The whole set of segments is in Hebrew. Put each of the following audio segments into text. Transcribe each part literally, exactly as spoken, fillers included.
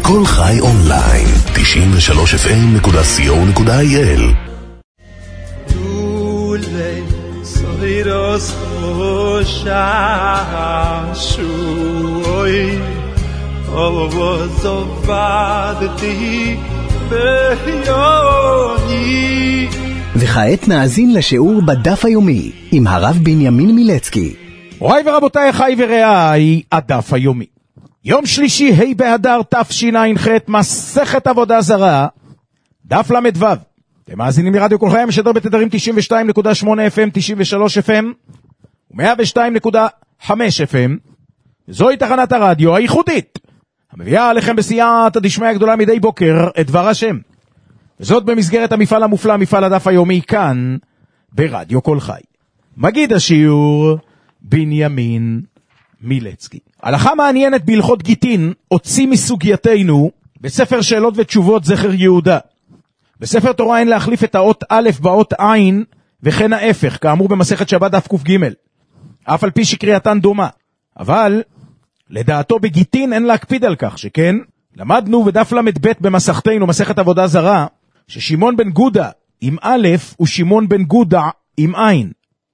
כל חי אונליין, תשעים ושלוש אף אם נקודה סי או נקודה איי אל. דולי סוירוס חושה שוי אובו זובדתי ביוני. וכעת נאזין לשיעור בדף היומי עם הרב בנימין מילצקי. אוהי ורבותיי, חי ורעי, הדף היומי. יום שלישי, ה' באדר תשע"ח, מסכת עבודה זרה, דף למדו. אתם מאזינים לרדיו כל חי, המשדר בתדרים תשעים ושתיים נקודה שמונה אף אם, תשעים ושלוש אף אם ו-מאה ושתיים נקודה חמש אף אם. זוהי תחנת הרדיו הייחודית, המביאה עליכם בסייעתא דשמיא הגדולה מדי בוקר את דבר השם. וזאת במסגרת המפעל המופלא, מפעל הדף היומי, כאן ברדיו כל חי. מגיד השיעור בנימין מילצקי. הלכה מעניינת בהלכות גיטין הוציא מסוגייתנו בספר שאלות ותשובות זכר יהודה. בספר תורה אין להחליף את האות א' באות עין וכן ההפך, כאמור במסכת שבת דף ק"ג, אף על פי שקריאתן דומה. אבל לדעתו בגיטין אין להקפיד על כך, שכן למדנו בדף למד ב' במסכתנו, מסכת עבודה זרה, ששמעון בן גודה עם א' הוא שמעון בן גודה עם עין.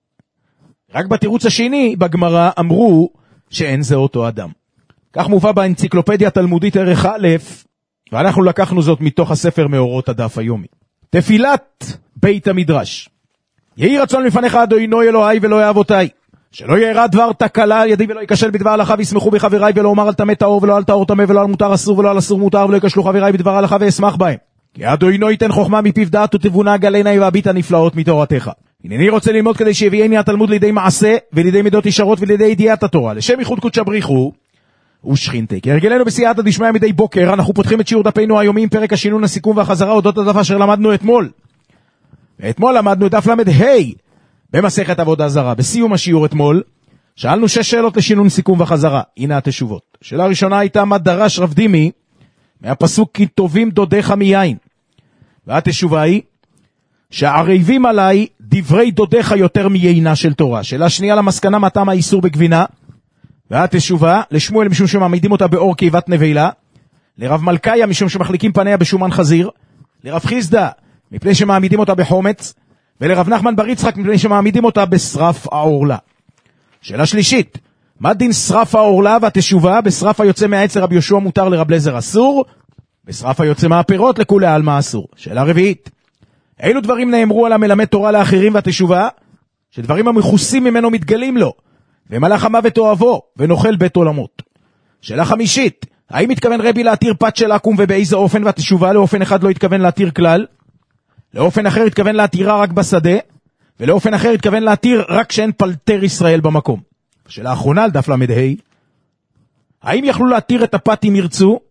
רק בתירוץ השני בגמרא אמרו שאין זה אותו אדם. כך מובא באנציקלופדיה התלמודית ערך א', ואנחנו לקחנו זאת מתוך הספר מאורות הדף היומי. תפילת בית המדרש. יהי רצון לפניך אדוני אלוהי ואלוהי אבותיי, שלא יארע דבר תקלה על ידי ולא ייכשל בדבר הלכה, ויסמכו בחבריי, ולא אומר על טמא טהור ולא על טהור טמא, ולא על מותר אסור ולא על אסור מותר, ולא ייכשלו חבריי בדבר הלכה ואשמח בהם. כי אדוני ייתן חוכמה מפיו דעת ותבונה גלנה והביט הנפלאות מתורתך. הנני רוצה ללמוד כדי שיביאני התלמוד לידי מעשה ולידי מידות ישרות ולידי ידיעת התורה, לשם ייחוד קודשא בריחו ושכינתי. כהרגלנו בסייעתא דשמיא מדי בוקר, אנחנו פותחים את שיעור דפנו היומי עם פרק השינון, הסיכום והחזרה אודות הדף אשר למדנו אתמול. ואתמול למדנו את דף למד ה' במסכת עבודה זרה. בסיום השיעור אתמול שאלנו שש שאלות לשינון, סיכום וחזרה. הנה התשובות. שאלה הראשונה הייתה מה דרש רב דימי מהפסוק כי טובים דודיך מיין, והתשובה היא שערבים עליי דברי דודיך יותר מיינה של תורה. שאלה שנייה למסקנה מה טעם האיסור בגבינה, והתשובה לשמואל משום שמעמידים אותה באור קיבת נבלה, לרב מלכיה משום שמחליקים פניה בשומן חזיר, לרב חיסדא מפני שמעמידים אותה בחומץ, ולרב נחמן בר יצחק מפני שמעמידים אותה בשרף העורלה. שאלה שלישית, מה דין שרף העורלה? והתשובה בשרף היוצא מהעץ לרב יהושע מותר, לרב לזר אסור, בשרף היוצא מהפירות לכולי עלמא אסור. שאלה רביעית, אילו דברים נאמרו על המלמד תורה לאחרים? והתשובה שדברים המכוסים ממנו מתגלים לו, ומלאך המוות אוהבו ונאכל בית עולמות. שאלה חמישית, האם מתכוון רבי להתיר פת של עקום ובאיזה אופן? והתשובה לאופן אחד לא התכוון להתיר כלל, לאופן אחר התכוון להתירה רק בשדה, ולאופן אחר התכוון להתיר רק שאין פלטר ישראל במקום. שאלה האחרונה על דף למד ה', האם יכלו להתיר את הפת אם ירצו?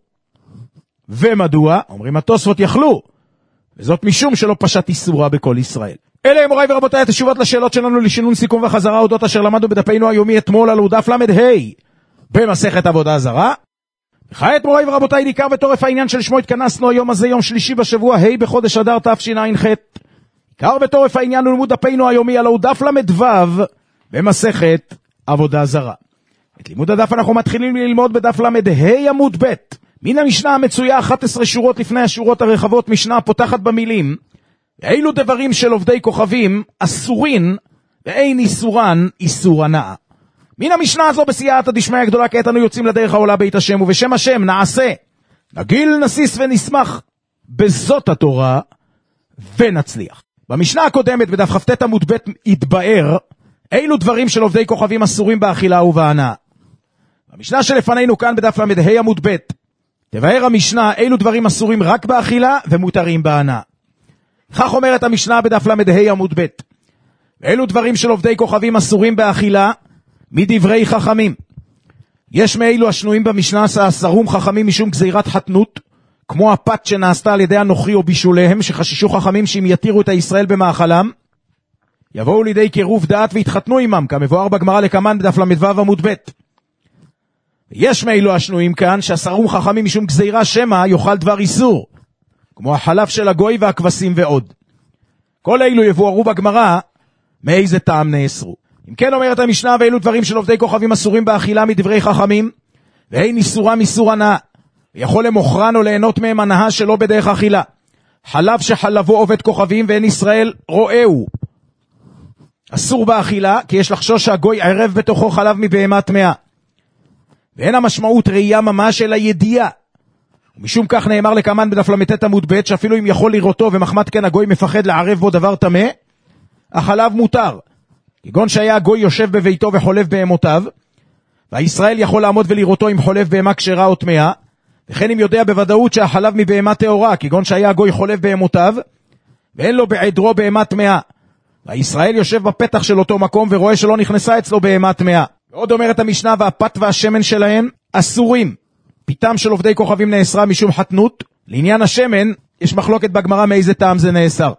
ומדוע? אומרים התוספות יכלו, וזאת משום שלא פשט איסורה בכל ישראל. אלה הם מוריי ורבותיי התשובות לשאלות שלנו לשינון, סיכום וחזרה אודות אשר למדנו בדפנו היומי אתמול על דף למד ה' במסכת עבודה זרה. וכעת מוריי ורבותיי, ניכר בתורף העניין של שמו התכנסנו היום הזה, יום שלישי בשבוע ה' בחודש אדר תשע"ח. עיקר בתורף העניין הוא לימוד דפנו היומי על דף למד ו' במסכת עבודה זרה. את לימוד הדף אנחנו מתחילים ללמוד בדף למד ה' עמוד ב'. מן המשנה המצויה אחת עשרה שורות לפני השורות הרחבות, משנה פותחת במילים אילו דברים של עובדי כוכבים אסורין ואין איסורן איסור הנאה. מן המשנה הזו בסייעתא דשמיא הגדולה כעת אנו יוצאים לדרך העולה בית השם, ובשם השם נעשה נגיל נסיס ונשמח בזאת התורה ונצליח. במשנה הקודמת בדף כ"ט עמוד ב' התבאר אילו דברים של עובדי כוכבים אסורים באכילה ובהנאה. במשנה שלפנינו כאן בדף למד ה' עמוד ב' תבאר המשנה אילו דברים אסורים רק באכילה ומותרים בהנאה. כך אומרת המשנה בדף למד ה' עמוד ב', ואילו דברים של עובדי כוכבים אסורים באכילה מדברי חכמים. יש מאילו השנויים במשנה שאסרום חכמים משום גזירת חתנות, כמו הפת שנעשתה על ידי הנוכרי או בישוליהם, שחששו חכמים שאם יתירו את הישראל במאכלם יבואו לידי קירוב דעת והתחתנו עמם, כמבואר בגמרא לקמן בדף למד ו' עמוד ב'. יש מאילו השנויים כאן שאסרום חכמים משום גזירה שמא יאכל דבר איסור, כמו החלב של הגוי והכבשים ועוד. כל אלו יבוארו בגמרא מאיזה טעם נאסרו. אם כן אומרת המשנה, ואילו דברים של עובדי כוכבים אסורים באכילה מדברי חכמים, ואין איסורם איסור הנאה. יכול למוכרן או ליהנות מהם הנאה שלא בדרך אכילה. חלב שחלבו עובד כוכבים ואין ישראל רואהו. אסור באכילה, כי יש לחשוש שהגוי ערב בתוכו חלב מבהמה טמאה. ואין המשמעות ראייה ממש אלא ידיעה. ומשום כך נאמר לקמן בדף למתת עמוד ב' שאפילו אם יכול לראותו ומחמת כן הגוי מפחד לערב בו דבר טמא, החלב מותר. כגון שהיה הגוי יושב בביתו וחולב בהמותיו, והישראל יכול לעמוד ולראותו אם חולב בהמה כשרה או טמאה, וכן אם יודע בוודאות שהחלב מבהמה טהורה, כגון שהיה הגוי חולב בהמותיו, ואין לו בעדרו בהמה טמאה. והישראל יושב בפתח של אותו מקום ורואה שלא נכנסה אצלו בהמה טמאה. ועוד אומרת המשנה, והפת והשמן שלהם אסורים. פיתם של עובדי כוכבים נאסרה משום חתנות. לעניין השמן, יש מחלוקת בגמרא מאיזה טעם זה נאסר.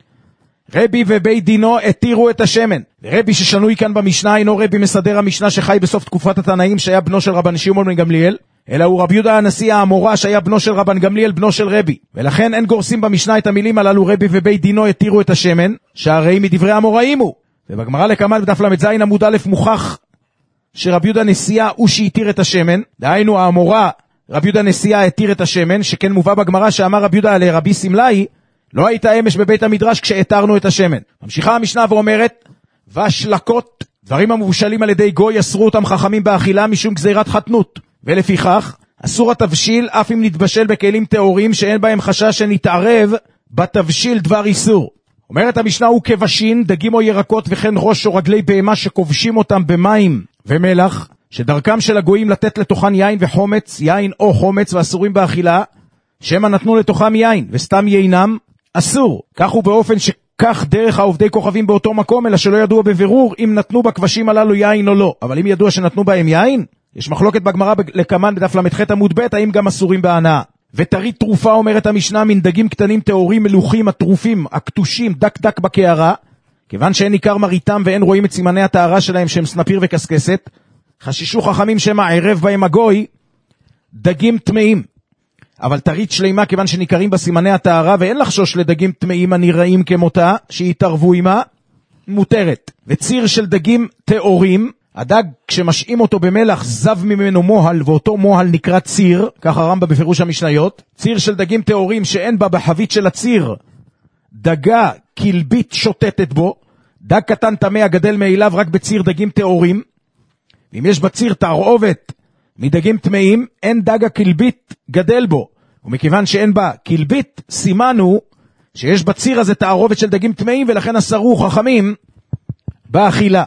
רבי ובית דינו התירו את השמן. ורבי ששנוי כאן במשנה אינו רבי מסדר המשנה שחי בסוף תקופת התנאים שהיה בנו של רבן שמעון בן גמליאל, אלא הוא רבי יהודה הנשיא האמורה שהיה בנו של רבן גמליאל בנו של רבי. ולכן אין גורסים במשנה את המילים הללו רבי ובית דינו התירו את השמן, שהרי מדברי האמוראים הוא. ובגמרא לקמל בדף למד זין עמוד א' מוכח שרבי יהודה הנשיאה הוא שהתיר את השמן, דהיינו האמורה רבי יהודה הנשיאה התיר את השמן, שכן מובא בגמרא שאמר רבי יהודה לרבי סמלאי, לא הייתה אמש בבית המדרש כשהתרנו את השמן. ממשיכה המשנה ואומרת, ושלקות, דברים המבושלים על ידי גוי, אסרו אותם חכמים באכילה משום גזירת חתנות, ולפיכך אסור התבשיל אף אם נתבשל בכלים טהורים שאין בהם חשש שנתערב בתבשיל דבר איסור. אומרת המשנה, הוא כבשין, דגים או ירקות וכן ראש או רגלי בהמה שכובשים אותם במים ומלח, שדרכם של הגויים לתת לתוכן יין וחומץ, יין או חומץ ואסורים באכילה, שמה נתנו לתוכם יין וסתם יינם אסור. כך הוא באופן שכך דרך העובדי כוכבים באותו מקום, אלא שלא ידוע בבירור אם נתנו בכבשים הללו יין או לא. אבל אם ידוע שנתנו בהם יין, יש מחלוקת בגמרא לקמן בדף למ"ח עמוד ב' האם גם אסורים בהנאה. ותרית תרופה אומרת המשנה, מן דגים קטנים טהורים מלוכים הטרופים הקטושים דק דק בקערה, כיוון שאין עיקר מריתם ואין רואים את סימני הטהרה שלהם שהם סנפיר וקסקסת, חשישו חכמים שמה ערב בהם הגוי דגים טמאים. אבל תרית שלימה כיוון שניכרים בסימני הטהרה ואין לחשוש לדגים טמאים הנראים כמותה שיתערבו עמה, מותרת. וציר של דגים טהורים, הדג כשמשאים אותו במלח זב ממנו מוהל, ואותו מוהל נקרא ציר, כך הרמב"ם בפירוש המשניות. ציר של דגים טהורים שאין בה בחבית של הציר דגה קלבית שוטטת בו, דג קטן טמא הגדל מאליו רק בציר דגים טהורים, ואם יש בציר תערובת מדגים טמאים, אין דג הקלבית גדל בו, ומכיוון שאין בה קלבית, סימנו שיש בציר הזה תערובת של דגים טמאים, ולכן אסרו חכמים באכילה.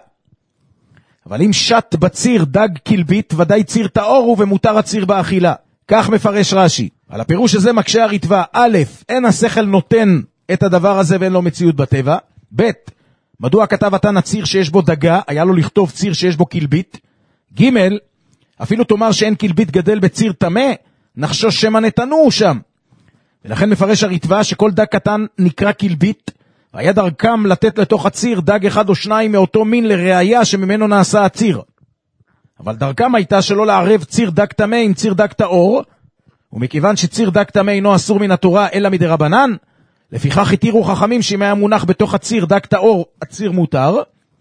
אבל אם שט בציר דג קלבית, ודאי ציר טהור הוא ומותר הציר באכילה. כך מפרש רש"י. על הפירוש הזה מקשה הריטב"א, א', אין השכל נותן את הדבר הזה ואין לו מציאות בטבע. ב', מדוע כתב התנא ציר שיש בו דגה, היה לו לכתוב ציר שיש בו קלבית. ג', אפילו תאמר שאין קלבית גדל בציר טמא, נחשוש שמא נתנו שם. ולכן מפרש הריטב"א שכל דג קטן נקרא קלבית, והיה דרכם לתת לתוך הציר דג אחד או שניים מאותו מין לראיה שממנו נעשה הציר. אבל דרכם הייתה שלא לערב ציר דג טמא עם ציר דג טהור, ומכיוון שציר דג טמא אינו אסור מן התורה אלא מדרבנן, לפיכך התירו חכמים שאם היה מונח בתוך הציר דג טהור, הציר מותר,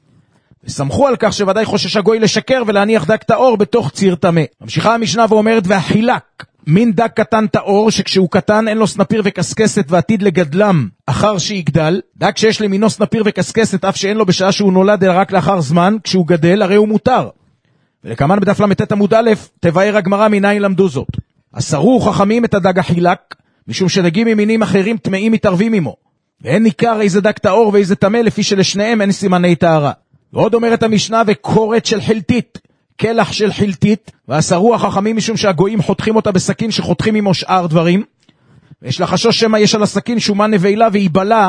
וסמכו על כך שוודאי חושש הגוי לשקר ולהניח דג טהור בתוך ציר טמא. ממשיכה המשנה ואומרת, והחילק, מין דג קטן טהור שכשהוא קטן אין לו סנפיר וקסקסת ועתיד לגדלם אחר שיגדל, דג שיש למינו סנפיר וקסקסת אף שאין לו בשעה שהוא נולד אלא רק לאחר זמן, כשהוא גדל הרי הוא מותר. ולכמן בדף למתת עמוד א' תבאר הגמרא מניין למדו זאת. אסרו חכמים את הדג החילק, משום שדגים ממינים אחרים טמאים מתערבים עמו, ואין ניכר איזה דג טהור ואיזה טמא לפי שלשניהם אין סימני טהרה. ועוד אומרת המשנה, וקורת של חלטית, כלח של חלטית, ואסרו החכמים משום שהגויים חותכים אותה בסכין שחותכים עמו שאר דברים, ויש לחשוש שמה יש על הסכין שומן נבלה והיבלה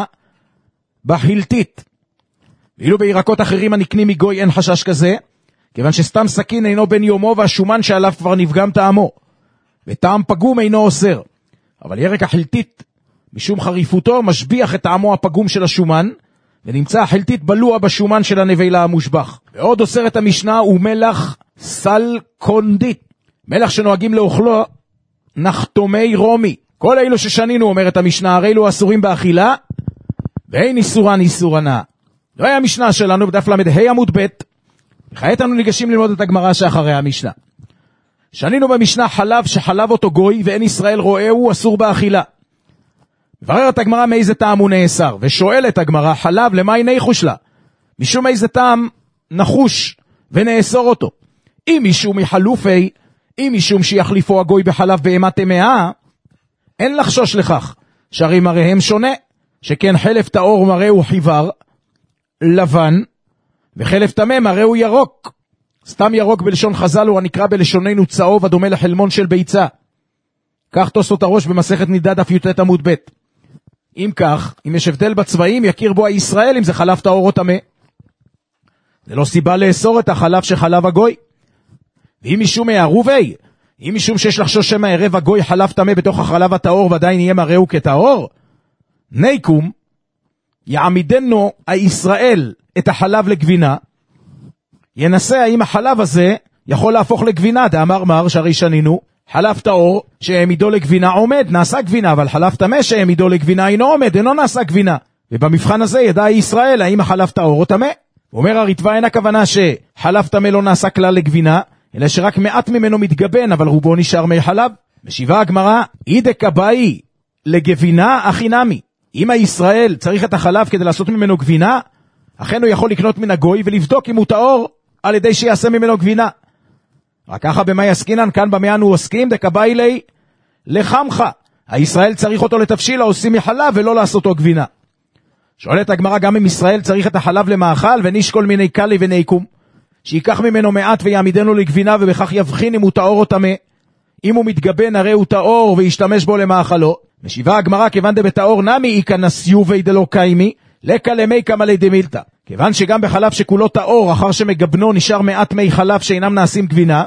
בחלטית. ואילו בירקות אחרים הנקנים מגוי אין חשש כזה, כיוון שסתם סכין אינו בן יומו והשומן שעליו כבר נפגם טעמו, וטעם פגום אינו אוסר. אבל ירק החלטית משום חריפותו משביח את טעמו הפגום של השומן, ונמצא החלטית בלוע בשומן של הנבלה המושבח. ועוד אוסרת המשנה הוא מלח סל קונדית, מלח שנוהגים לאוכלו נחתומי רומי. כל אלו ששנינו אומרת המשנה, הרי אלו אסורים באכילה ואין איסורן איסור הנאה. לא היה המשנה שלנו בדף למד ה' עמוד ב'. וכעת אנו ניגשים ללמוד את הגמרא שאחרי המשנה, שנינו במשנה חלב שחלב אותו גוי ואין ישראל רואה הוא אסור באכילה. מבררת הגמרא מאיזה טעם הוא נאסר, ושואלת הגמרא חלב למה היא ניחוש לה? משום איזה טעם נחוש ונאסור אותו. אם משום מחלופי, אם משום שיחליפו הגוי בחלב בהמה טמאה, אין לחשוש לכך, שהרי מראיהם שונה, שכן חלף טהור מראהו חיוור, לבן, וחלף טמא מראהו ירוק. סתם ירוק בלשון חז"ל הוא הנקרא בלשוננו צהוב הדומה לחלמון של ביצה. כך תוספות הראש במסכת נידה דף י"ט עמוד ב'. אם כך, אם יש הבדל בצבעים, יכיר בו הישראל אם זה חלב טהור או טמא. זה לא סיבה לאסור את החלב שחלב הגוי. ואם משום הערובי, אם משום שיש לחשוש שמא ערב הגוי חלב טמא בתוך החלב הטהור ועדיין יהיה מראהו כטהור, ניקום, יעמידנו הישראל את החלב לגבינה, ינסה האם החלב הזה יכול להפוך לגבינה, דאמר מר שהרי שנינו, חלב טהור שהעמידו לגבינה עומד, נעשה גבינה, אבל חלב טמא שהעמידו לגבינה אינו עומד, אינו נעשה גבינה. ובמבחן הזה ידע ישראל האם החלב טהור או טמא. אומר הריטב"א, אין הכוונה שחלב טמא לא נעשה כלל לגבינה, אלא שרק מעט ממנו מתגבן, אבל רובו נשאר מי חלב. משיבה הגמרא, אידה קבאי לגבינה הכי נמי. אם הישראל צריך את החלב כדי לעשות ממנו גבינה, אכן הוא יכול לקנות מן הגוי ולבדוק אם הוא טהור על ידי שיעשה ממנו גבינה. רק ככה במה יסקינן, כאן במה אנו עוסקים, דקבאי לי לחמך. הישראל צריך אותו לתבשיל, עושים מחלב ולא לעשותו גבינה. שואלת הגמרא, גם אם ישראל צריך את החלב למאכל, ונשקול מיני קלי וניקום, שיקח ממנו מעט ויעמידנו לגבינה, ובכך יבחין אם הוא טהור או טמא. אם הוא מתגבן הרי הוא טהור וישתמש בו למאכלו. משיבה הגמרא, כיוון דבטהור נמי ייכנס יובי דלא קיימי, לקה למי כמה לידי מילתא. כיוון שגם בחלב שכולו טהור, אחר שמגבנו נשאר מעט מי חלב שאינם נעשים גבינה,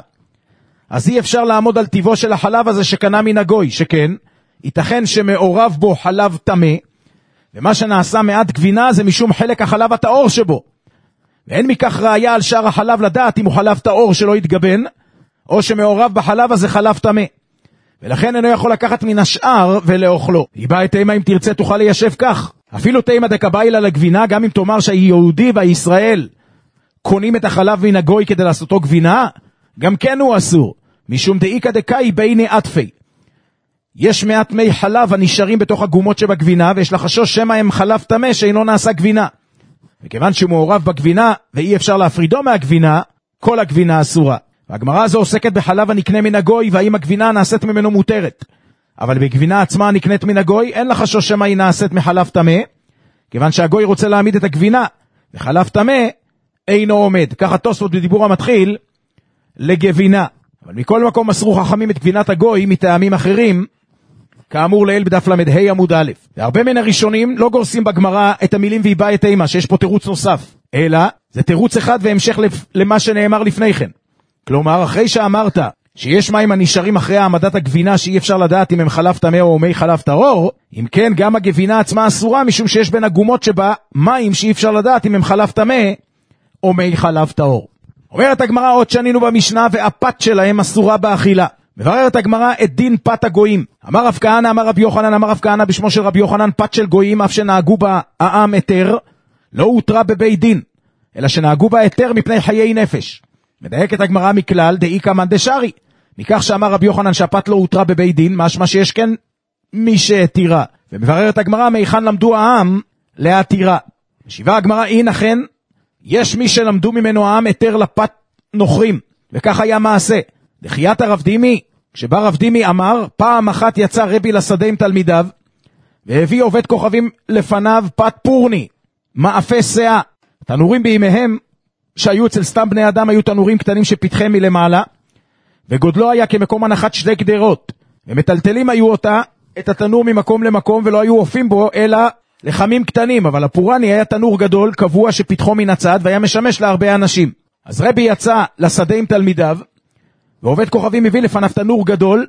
אז אי אפשר לעמוד על טיבו של החלב הזה שקנה מן הגוי, שכן ייתכן שמעורב בו חלב טמא, ומה שנעשה מעט גבינה זה משום חלק החלב הטהור שבו. ואין מכך ראיה על שאר החלב לדעת אם הוא חלב טהור שלא יתגבן, או שמעורב בחלב הזה חלב טמא. ולכן אינו יכול לקחת מן השאר ולאוכלו. היא באה את תימה אם תרצה תוכל ליישב כך. אפילו תימה דקבאי לה לגבינה, גם אם תאמר שהיהודי והישראל קונים את החלב מן הגוי כדי לעשותו גבינה, גם כן הוא אסור. משום דאיקה דקאי ביני עטפי. יש מעט מי חלב הנשארים בתוך הגומות שבגבינה, ויש לחשוש שמא הם חלב טמא שאינו נעשה גבינה. וכיוון שהוא מעורב בגבינה, ואי אפשר להפרידו מהגבינה, כל הגבינה אסורה. והגמרא הזו עוסקת בחלב הנקנה מן הגוי, והאם הגבינה נעשית ממנו מותרת. אבל בגבינה עצמה הנקנית מן הגוי, אין לחשוש שמא היא נעשית מחלב טמא, כיוון שהגוי רוצה להעמיד את הגבינה, וחלב טמא אינו עומד. ככה תוספות בדיבור המתחיל, לגבינה. אבל מכל מקום מסרו חכמים את גבינת הגוי מטעמים אחרים, כאמור לעיל בדף למד ה' עמוד א'. והרבה מן הראשונים לא גורסים בגמרא את המילים והיא באה את אימה, שיש פה תירוץ נוסף. אלא, זה תירוץ אחד והמשך למה שנאמר לפני כן. כלומר, אחרי שאמרת שיש מים הנשארים אחרי העמדת הגבינה שאי אפשר לדעת אם הם חלב טמא או מי חלב טהור, אם כן גם הגבינה עצמה אסורה משום שיש בין הגומות שבה מים שאי אפשר לדעת אם הם חלב טמא או מי חלב טהור. אומרת הגמרא עוד שנינו במשנה והפת שלהם אסורה באכילה. מבררת הגמרא את דין פת הגויים. אמר רב כהנא, אמר רבי יוחנן, אמר רב כהנא בשמו של רבי יוחנן, פת של גויים אף שנהגו בה העם היתר, לא הותרה בבית דין, אלא שנהגו בה היתר מפני חיי נפש. מדייקת הגמרא מכלל דאיקה מן דשארי, מכך שאמר רבי יוחנן שהפת לא הותרה בבית דין, משמע שיש כן מי שהתירה. ומבררת הגמרא מהיכן למדו העם להתירה. משיבה הגמרא, אין אכן יש מי שלמדו ממנו העם היתר לפת נוכרים, וכך היה מעשה. דחיית הרב דימי, כשבא רב דימי אמר, פעם אחת יצא רבי לשדה עם תלמידיו, והביא עובד כוכבים לפניו פת פורני, מאפה שאה. תנורים בימיהם, שהיו אצל סתם בני אדם, היו תנורים קטנים שפתחם מלמעלה, וגודלו היה כמקום הנחת שתי גדרות, ומטלטלים היו אותה, את התנור ממקום למקום, ולא היו אופים בו, אלא לחמים קטנים, אבל הפורני היה תנור גדול, קבוע שפתחו מן הצד, והיה משמש להרבה אנשים. אז רבי יצא לשדה עם תלמידיו, ועובד כוכבים מביא לפניו תנור גדול,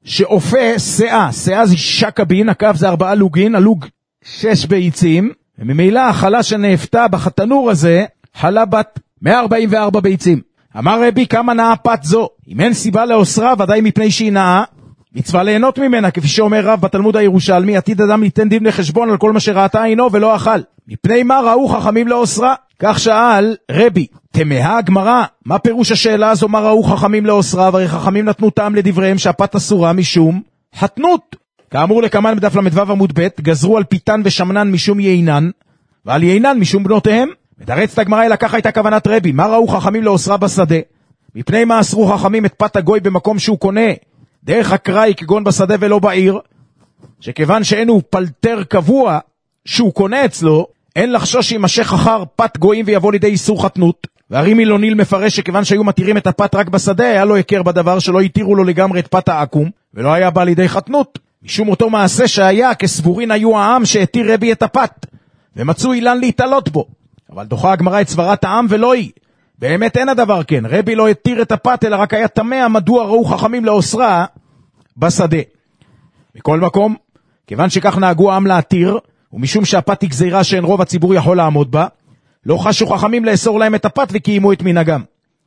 שאופה שאה, שאה זה שישה קבין, הקו זה ארבעה לוגין, הלוג שש ביצים, וממילא החלה שנאפתה בתנור הזה, חלה בת מאה ארבעים וארבע ביצים. אמר רבי, כמה נאה פת זו? אם אין סיבה לאוסרה, ודאי מפני שהיא נאה, מצווה ליהנות ממנה, כפי שאומר רב בתלמוד הירושלמי, עתיד אדם ליתן דין לחשבון על כל מה שראתה עינו ולא אכל. מפני מה ראו חכמים לאוסרה? כך שאל רבי, תמהה הגמרא, מה פירוש השאלה הזו, מה ראו חכמים לאוסרה, והרי חכמים נתנו טעם לדבריהם שהפת אסורה משום חתנות. כאמור לקמן בדף למדוו עמוד ב', גזרו על פיתן ושמנן משום יינן, ועל יינן משום בנותיהם. מתרצת הגמרא אלא ככה הייתה כוונת רבי, מה ראו חכמים לאוסרה בשדה? מפני מה אסרו חכמים את פת הגוי במקום שהוא קונה, דרך הקראי כגון בשדה ולא בעיר, שכיוון שאין הוא פלטר קבוע שהוא קונה אצלו, אין לחשוש שימשך אחר פת גויים ויבוא לידי איסור חתנות. והרי מילוניל מפרש שכיוון שהיו מתירים את הפת רק בשדה, היה לו הכר בדבר שלא התירו לו לגמרי את פת העקום, ולא היה בא לידי חתנות. משום אותו מעשה שהיה, כסבורין היו העם שהתיר רבי את הפת, ומצאו אילן להתעלות בו. אבל דוחה הגמרא את סברת העם ולא היא. באמת אין הדבר כן, רבי לא התיר את הפת, אלא רק היה תמה מדוע ראו חכמים לאוסרה בשדה. מכל מקום, כיוון שכך נהגו העם להתיר, ומשום שהפת היא גזירה שאין רוב הציבור יכול לעמוד בה, לא חשו חכמים לאסור להם את הפת וקיימו את מנהגם.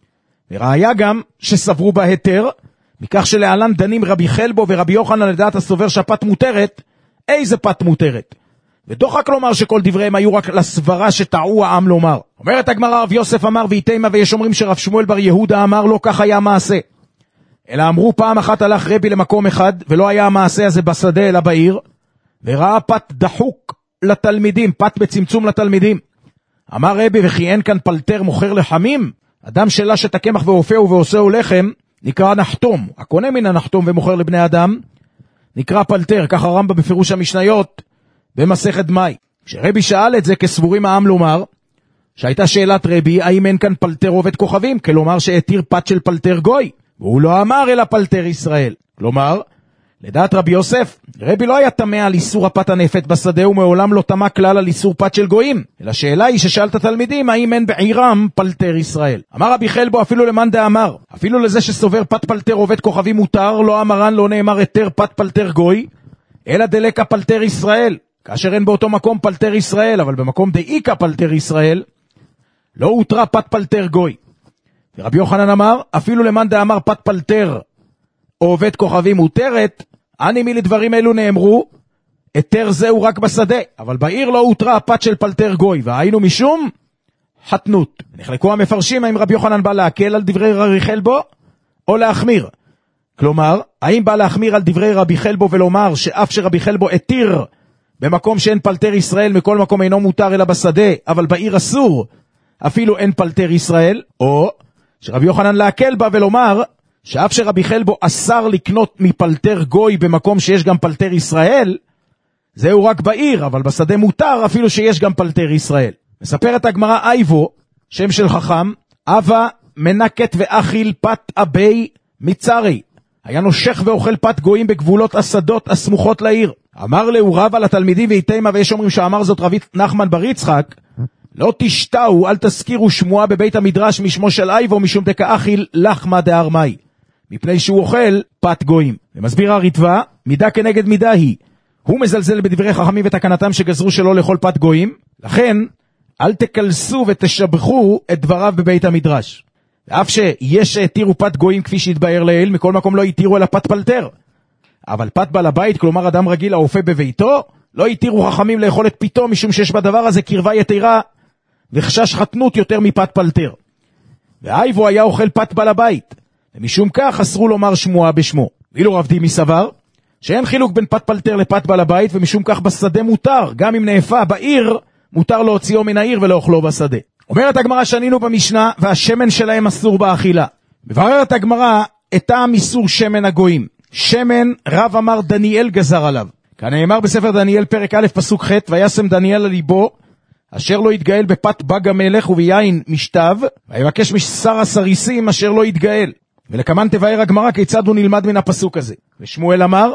וראיה גם שסברו בה היתר, מכך שלהלן דנים רבי חלבו ורבי יוחנן לדעת הסובר שהפת מותרת, איזה פת מותרת? ודוחק לומר שכל דבריהם היו רק לסברה שטעו העם לומר. אומרת הגמרא, רב יוסף אמר ויתימה, ויש אומרים שרב שמואל בר יהודה אמר לא כך היה מעשה. אלא אמרו פעם אחת הלך רבי למקום אחד, ולא היה המעשה הזה בשדה אלא בעיר, וראה פת דחוק לתלמידים, פת בצמצום לתלמידים. אמר רבי, וכי אין כאן פלטר מוכר לחמים? אדם שלש את הקמח ואופהו ועושהו לחם, נקרא נחתום. הקונה מן הנחתום ומוכר לבני אדם, נקרא פלטר. כך הרמב"ם בפירוש המשניות, במסכת דמאי. כשרבי שאל את זה כסבורים העם לומר, שהייתה שאלת רבי, האם אין כאן פלטר עובד כוכבים? כלומר שהתיר פת של פלטר גוי. והוא לא אמר אלא פלטר ישראל. כלומר, לדעת רבי יוסף, רבי לא היה תמה על איסור הפת הנפת בשדה, ומעולם לא תמה כלל על איסור פת של גויים. אלא שאלה היא ששאלת התלמידים, האם אין בעירם פלטר ישראל? אמר רבי חלבו, אפילו למאן דאמר, אפילו לזה שסובר פת פלטר עובד כוכבים מותר, לא אמרן לא נאמר היתר פת פלטר גוי, אלא דלקה פלטר ישראל. כאשר אין באותו מקום פלטר ישראל, אבל במקום דאיקה פלטר ישראל, לא הותרה פת פלטר גוי. ורבי יוחנן אמר, אפילו למאן דאמר פת פלטר עובד כוכבים מותרת, אני מי לדברים אלו נאמרו, היתר זהו רק בשדה, אבל בעיר לא הותרה הפת של פלטר גוי, והיינו משום חתנות. נחלקו המפרשים האם רבי יוחנן בא להקל על דברי רבי חלבו, או להחמיר. כלומר, האם בא להחמיר על דברי רבי חלבו ולומר שאף שרבי חלבו התיר במקום שאין פלטר ישראל, מכל מקום אינו מותר אלא בשדה, אבל בעיר אסור, אפילו אין פלטר ישראל, או שרבי יוחנן להקל בה ולומר, שאף שרבי חלבו אסר לקנות מפלטר גוי במקום שיש גם פלטר ישראל, זהו רק בעיר, אבל בשדה מותר אפילו שיש גם פלטר ישראל. מספרת הגמרא אייבו, שם של חכם, אבא מנקת ואכיל פת אבי מצרי. היה נושך ואוכל פת גויים בגבולות השדות הסמוכות לעיר. אמר לו רב על התלמידים ויתימה, ויש אומרים שאמר זאת רבי נחמן בר יצחק, לא תשתאו, אל תזכירו שמועה בבית המדרש משמו של אייבו, משום דכאכיל לחמה דהרמאי, מפני שהוא אוכל פת גויים. ומסביר הריטב"א, מידה כנגד מידה היא, הוא מזלזל בדברי חכמים ותקנתם שגזרו שלא לאכול פת גויים, לכן אל תקלסו ותשבחו את דבריו בבית המדרש. ואף שיש שהתירו פת גויים כפי שהתבאר לעיל, מכל מקום לא התירו אלא פת פלטר. אבל פת בעל הבית, כלומר אדם רגיל האופה בביתו, לא התירו חכמים לאכול את פיתו, משום שיש בדבר הזה קרבה יתרה וחשש חתנות יותר מפת פלטר. ואייבו היה אוכל פת בעל הבית, ומשום כך אסרו לומר שמועה בשמו. ואילו רב דימי סבר שאין חילוק בין פת פלטר לפת בעל הבית, ומשום כך בשדה מותר, גם אם נאפה בעיר, מותר להוציאו מן העיר ולאוכלו בשדה. אומרת הגמרא שנינו במשנה, והשמן שלהם אסור באכילה. מבררת הגמרא את טעם איסור שמן הגויים. שמן רב אמר דניאל גזר עליו. כאן נאמר בספר דניאל פרק א' פסוק ח', וישם דניאל על ליבו, אשר לא יתגאל בפת בג המלך וביין משתב, ויבקש משר הסריסים אשר לא יתגאל. ולכמן תבאר הגמרא כיצד הוא נלמד מן הפסוק הזה. ושמואל אמר,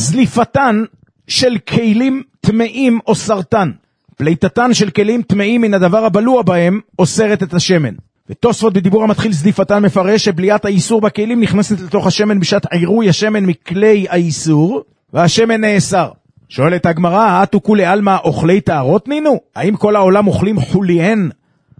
זליפתן של כלים טמאים או סרטן. פליטתן של כלים טמאים מן הדבר הבלוע בהם אוסרת את השמן. ותוספות בדיבור המתחיל זליפתן מפרש שבליית האיסור בכלים נכנסת לתוך השמן בשעת עירוי השמן מכלי האיסור, והשמן נאסר. שואלת הגמרא, האתו כולי אלמה אוכלי טהרות נינו? האם כל העולם אוכלים חוליהן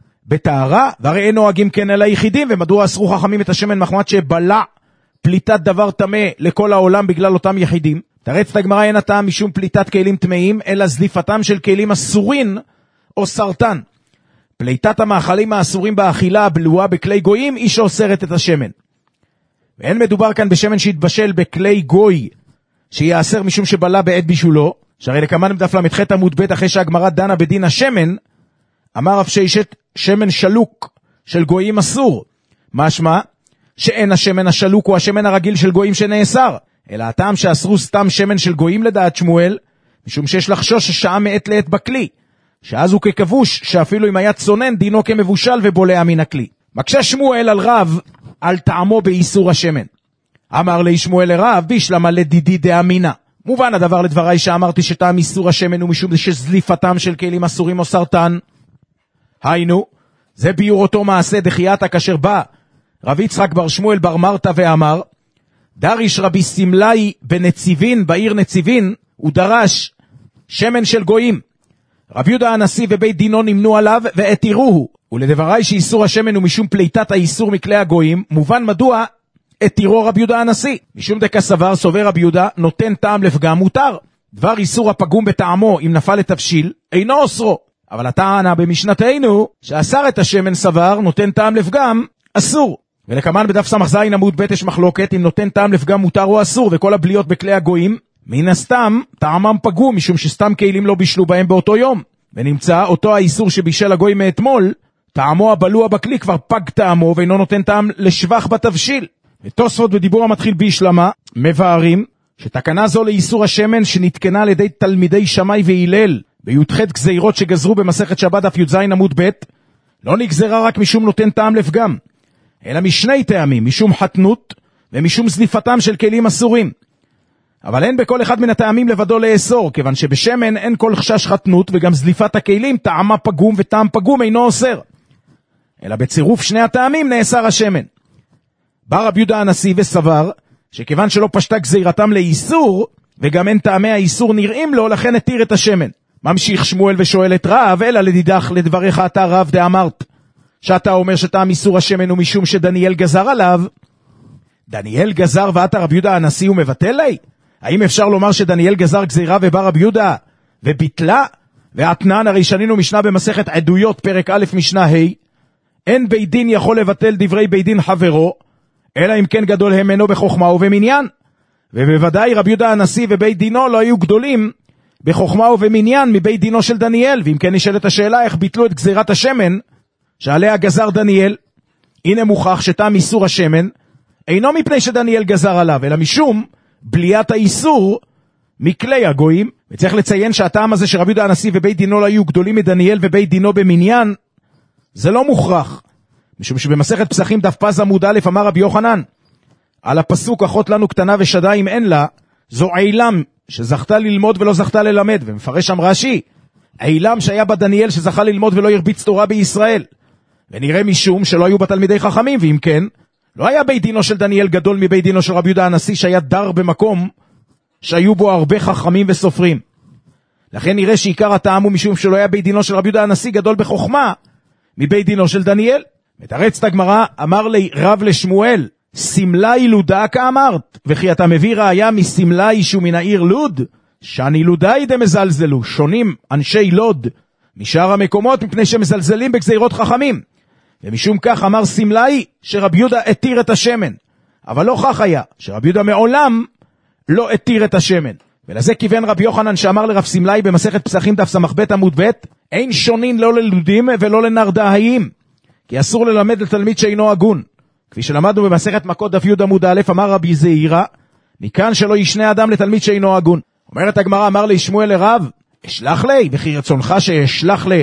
בטהרה? והרי אין נוהגים כן על היחידים, ומדוע אסרו חכמים את השמן מחמת שבלע פליטת דבר טמא לכל העולם בגלל אותם יחידים? תרצת הגמרא, אין הטעם משום פליטת כלים טמאים, אלא זליפתם של כלים אסורין או סרטן. פליטת המאכלים האסורים באכילה הבלועה בכלי גויים היא שאוסרת את השמן. ואין מדובר כאן בשמן שהתבשל בכלי גוי שיאסר משום שבלה בעת בישולו, שהרי לכמן בדף למ"ח עמוד ב' אחרי שהגמרא דנה בדין השמן, אמר רב ששת שמן שלוק של גויים אסור. משמע שאין השמן השלוק הוא השמן הרגיל של גויים שנאסר, אלא הטעם שאסרו סתם שמן של גויים לדעת שמואל, משום שיש לחשוש ששעה מעת לעת בכלי, שאז הוא ככבוש, שאפילו אם היה צונן דינו כמבושל ובולע מן הכלי. מקשה שמואל על רב על טעמו באיסור השמן. אמר לי שמואל לרב, בישלמה לדידי דאמינה. מובן הדבר לדבריי שאמרתי שטעם איסור השמן הוא משום שזליפתם של כלים אסורים או סרטן. היינו, זה ביור אותו מעשה דחייתה כאשר בא רב יצחק בר שמואל בר מרתא ואמר, דריש רבי סמלאי בנציבין, בעיר נציבין, הוא דרש שמן של גויים. רב יהודה הנשיא ובית דינו נמנו עליו והתירוהו, ולדבריי שאיסור השמן הוא משום פליטת האיסור מכלי הגויים, מובן מדוע התירו רב יהודה הנשיא. משום דקסבר סובר רב יהודה נותן טעם לפגם מותר. דבר איסור הפגום בטעמו אם נפל לתבשיל אינו אוסרו. אבל הטענה במשנתנו שאסר את השמן סבר נותן טעם לפגם אסור. ולכמן בדף סמ"ז עמוד ב' יש מחלוקת אם נותן טעם לפגם מותר או אסור, וכל הבליות בכלי הגויים מן הסתם טעמם פגום משום שסתם כלים לא בישלו בהם באותו יום, ונמצא אותו האיסור שבישל הגוי מאתמול, טעמו הבלוע בכלי כבר פג טעמו ואינו נותן טעם לשבח בתבשיל. ותוספות בדיבור המתחיל בישלמה מבארים שתקנה זו לאיסור השמן שנתקנה על ידי תלמידי שמאי והילל בי"ח גזירות שגזרו במסכת שבת דף י"ז עמוד ב' לא נגזרה רק משום נותן טעם לפגם, אלא משני טעמים, משום חתנות ומשום זליפתם של כלים אסורים. אבל אין בכל אחד מן הטעמים לבדו לאסור, כיוון שבשמן אין כל חשש חתנות, וגם זליפת הכלים טעמה פגום וטעם פגום אינו אוסר, אלא בצירוף שני הטעמים נאסר השמן. בא רב יהודה הנשיא וסבר שכיוון שלא פשטה גזירתם לאיסור וגם אין טעמי האיסור נראים לו, לכן התיר את השמן. ממשיך שמואל ושואל את רב, אלא לדידך לדבריך אתה רב דאמרת שאתה אומר שטעם איסור השמן הוא משום שדניאל גזר עליו. דניאל גזר ואתה רב יהודה הנשיא הוא מבטל לי? האם אפשר לומר שדניאל גזר גזירה ובא רב יהודה וביטלה? והתנן, הרי שנינו משנה במסכת עדויות פרק א' משנה ה', אין בית דין יכול לבטל דברי בית דין חברו אלא אם כן גדול הם אינו בחוכמה ובמניין, ובוודאי רב יהודה הנשיא ובית דינו לא היו גדולים בחוכמה ובמניין מבית דינו של דניאל. ואם כן נשאלת השאלה איך ביטלו את גזירת השמן שעליה גזר דניאל. הנה מוכח שטעם איסור השמן אינו מפני שדניאל גזר עליו, אלא משום בליית האיסור מכלי הגויים. וצריך לציין שהטעם הזה שרב יהודה הנשיא ובית דינו לא היו גדולים מדניאל ובית דינו במניין, זה לא מוכרח, משום שבמסכת פסחים דף פז עמוד א' אמר רבי יוחנן על הפסוק אחות לנו קטנה ושדה אם אין לה, זו עילם שזכתה ללמוד ולא זכתה ללמד. ומפרש שם רש"י, עילם שהיה בדניאל שזכה ללמוד ולא ירביץ תורה בישראל, ונראה משום שלא היו בתלמידי חכמים, ואם כן לא היה בית דינו של דניאל גדול מבית דינו של רבי יהודה הנשיא שהיה דר במקום שהיו בו הרבה חכמים וסופרים. לכן נראה שעיקר הטעם הוא משום שלא היה בית דינו של רבי יהודה הנשיא גדול בחוכמה מבית דינו של דניאל. מתרצת הגמרא, אמר לי רב לשמואל, סמלאי לודה כאמרת, וכי אתה מביא ראיה מסמלאי שהוא מן העיר לוד, שאני לודאי דמזלזלו, שונים אנשי לוד משאר המקומות מפני שמזלזלים בגזירות חכמים. ומשום כך אמר סמלאי שרבי יהודה התיר את השמן, אבל לא כך היה, שרבי יהודה מעולם לא התיר את השמן. ולזה כיוון רבי יוחנן שאמר לרב סמלאי במסכת פסחים דף סמ"ב עמוד ב', אין שונין לא ללודים ולא לנרדאיים, כי אסור ללמד לתלמיד שאינו הגון. כפי שלמדנו במסכת מכות דף י' עמוד א', אמר רבי זעירא, מכאן שלא ישנה אדם לתלמיד שאינו הגון. אומרת הגמרא, אמר לי שמואל לרב, אשלח לי, וכי רצונך שאשלח לי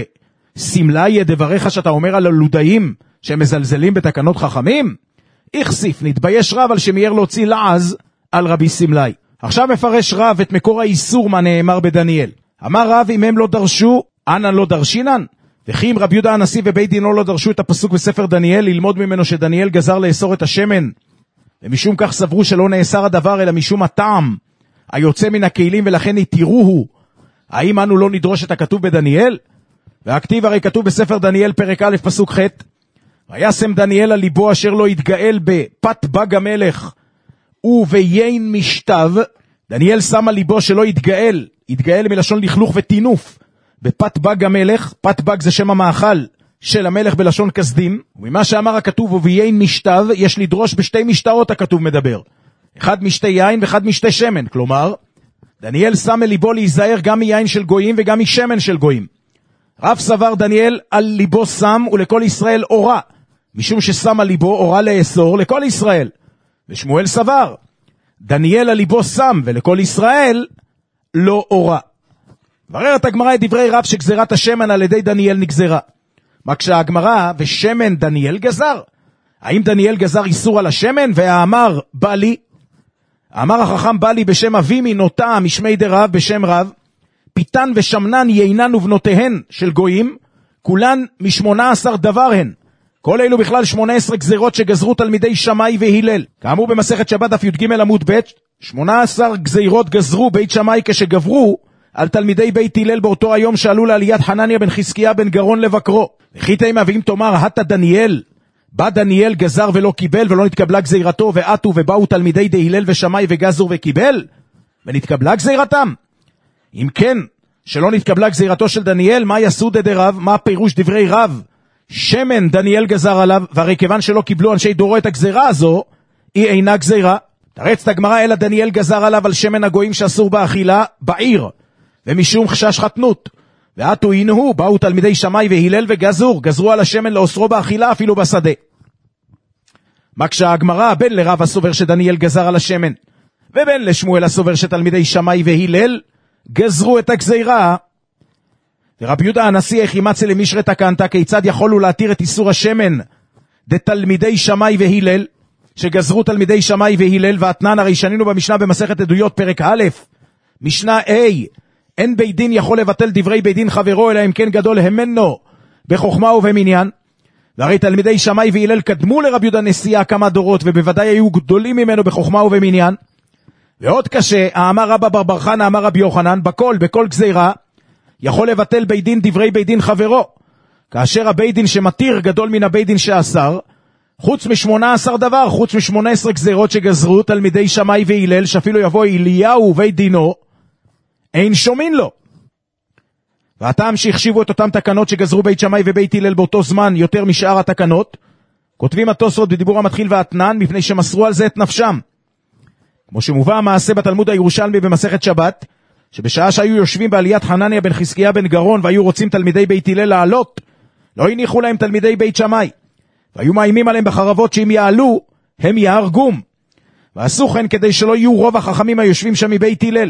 סמלאי דבריך שאתה אומר על הלודאים שהם מזלזלים בתקנות חכמים? איכסיף, נתבייש רב על שמייר להוציא לעז על רבי סמלאי. עכשיו מפרש רב את מקור האיסור מה נאמר בדניאל. אמר רב, אם הם לא דרשו, אנא לא דרשינן? וכי אם רבי יהודה הנשיא ובית דינו לא דרשו את הפסוק בספר דניאל ללמוד ממנו שדניאל גזר לאסור את השמן, ומשום כך סברו שלא נאסר הדבר אלא משום הטעם היוצא מן הכלים ולכן התירוהו, האם אנו לא נדרוש את הכתוב בדניאל? והכתיב הרי כתוב בספר דניאל פרק א' פסוק ח', וישם דניאל על ליבו אשר לא יתגאל בפת בג המלך וביין משתב. דניאל שם על ליבו שלא יתגאל, יתגאל מלשון לכלוך ותינוף, בפת בג המלך. פת בג זה שם המאכל של המלך בלשון כסדים, וממה שאמר הכתוב וביין משתב, יש לדרוש בשתי משתאות הכתוב מדבר. אחד משתי יין ואחד משתי שמן, כלומר, דניאל שם אל ליבו להיזהר גם מיין של גויים וגם משמן של גויים. רב סבר דניאל על ליבו שם ולכל ישראל אורה, משום ששם על ליבו אורה לאסור לכל ישראל. ושמואל סבר, דניאל על ליבו שם ולכל ישראל לא אורה. בררת הגמרא את דברי רב שגזירת השמן על ידי דניאל נגזרה. מה כשהגמרא ושמן דניאל גזר? האם דניאל גזר איסור על השמן והאמר בא לי? אמר החכם בא לי בשם אבי מנותה משמי דרב בשם רב, פיתן ושמנן יינן ובנותיהן של גויים, כולן משמונה עשר דבר הן. כל אלו בכלל שמונה עשרה גזירות שגזרו תלמידי שמאי והילל. כאמור במסכת שבת דף י"ג עמוד ב', שמונה עשרה גזירות גזרו בית שמאי כשגברו על תלמידי בית הלל באותו היום שעלו לעליית חנניה בן חזקיה בן גרון לבקרו. וכי תימא ואם תאמר הטה דניאל, בא דניאל גזר ולא קיבל ולא נתקבלה גזירתו, ועתו ובאו תלמידי די הלל ושמאי וגזור וקיבל ונתקבלה גזירתם. אם כן, שלא נתקבלה גזירתו של דניאל, מה יעשו דרב? מה פירוש דברי רב? שמן דניאל גזר עליו, והרי כיוון שלא קיבלו אנשי דורו את הגזירה הזו, היא אינה גזירה. תרץ הגמרא אלא דניאל גזר עליו על שמן הגויים שאסור באכילה בעיר, ומשום חשש חתנות. ועתו ינהו, באו תלמידי שמאי והילל וגזור, גזרו על השמן לאוסרו באכילה אפילו בשדה. מה כשהגמרא בין לרב הסובר שדניאל גזר על השמן, ובין לשמואל הסובר שתלמידי שמאי והילל גזרו את הגזירה. ורב יהודה הנשיא איך ימצא למשרת הקנטה, כיצד יכולו להתיר את איסור השמן דתלמידי שמאי והילל, שגזרו תלמידי שמאי והילל, ואתנן הרי שנינו במשנה במסכת עדויות פרק א', משנה A, אין בית דין יכול לבטל דברי בית דין חברו, אלא אם כן גדול המנו בחוכמה ובמניין. והרי תלמידי שמאי והילל קדמו לרב יהודה הנשיא כמה דורות, ובוודאי היו גדולים ממנו בחוכמה ובמניין. ועוד קשה, האמר רבא בר בר חנא אמר רבי יוחנן, בכל, בכל גזירה, יכול לבטל בית דין דברי בית דין חברו, כאשר הבית דין שמתיר גדול מן הבית דין שאסר, חוץ משמונה עשר דבר, חוץ משמונה עשרה גזירות שגזרו תלמידי שמאי והילל, שאפילו יבוא אליהו ובית דינו, אין שומין לו. והטעם שהחשיבו את אותם תקנות שגזרו בית שמאי ובית הלל באותו זמן יותר משאר התקנות, כותבים התוספות בדיבור המתחיל והאתנן, מפני שמסרו על זה את נפשם. כמו שמובא המעשה בתלמוד הירושלמי במסכת שבת, שבשעה שהיו יושבים בעליית חנניה בן חזקיה בן גרון, והיו רוצים תלמידי בית הלל לעלות, לא הניחו להם תלמידי בית שמאי, והיו מאיימים עליהם בחרבות שאם יעלו, הם יהרגום. ועשו כן כדי שלא יהיו רוב החכמים היושבים שם מבית הלל.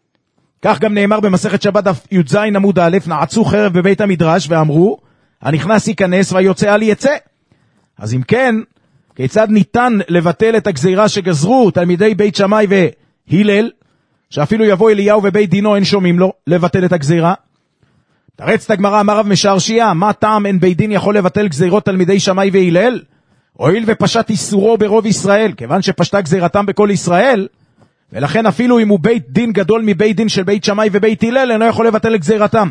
כך גם נאמר במסכת שבת דף י"ז עמוד א', נעצו חרב בבית המדרש ואמרו, הנכנס ייכנס והיוצא אל יצא. אז אם כן, כיצד ניתן לבטל את הגזירה שגזרו תלמידי בית שמאי והילל, שאפילו יבוא אליהו ובית דינו אין שומעים לו, לבטל את הגזירה? תרץ את הגמרא, אמר רב משרשיה, מה טעם אין בית דין יכול לבטל גזירות תלמידי שמאי והילל? הואיל ופשט איסורו ברוב ישראל, כיוון שפשטה גזירתם בכל ישראל, ולכן אפילו אם הוא בית דין גדול מבית דין של בית שמאי ובית הלל, אינו יכול לבטל גזירתם.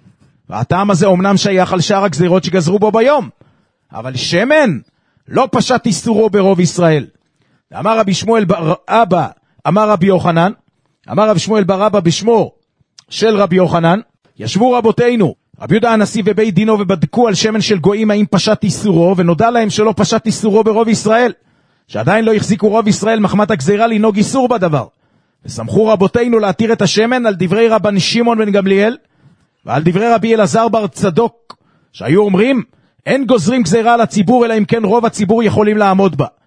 והטעם הזה אומנם שייך על שאר הגזירות שגזרו בו ביום, אבל שמן לא פשט איסורו ברוב ישראל. אמר רבי שמואל בר אבא, אמר רבי יוחנן, אמר רב שמואל בר אבא בשמו של רבי יוחנן, ישבו רבותינו, רבי יהודה הנשיא ובית דינו, ובדקו על שמן של גויים האם פשט איסורו, ונודע להם שלא פשט איסורו ברוב ישראל, שעדיין לא החזיקו רוב ישראל מחמת הגזירה לנהוג איסור בדבר. וסמכו רבותינו להתיר את השמן על דברי רבן שמעון בן גמליאל, ועל דברי רבי אלעזר בר צדוק, שהיו אומרים, אין גוזרים גזירה על הציבור, אלא אם כן רוב הציבור יכולים לעמוד בה.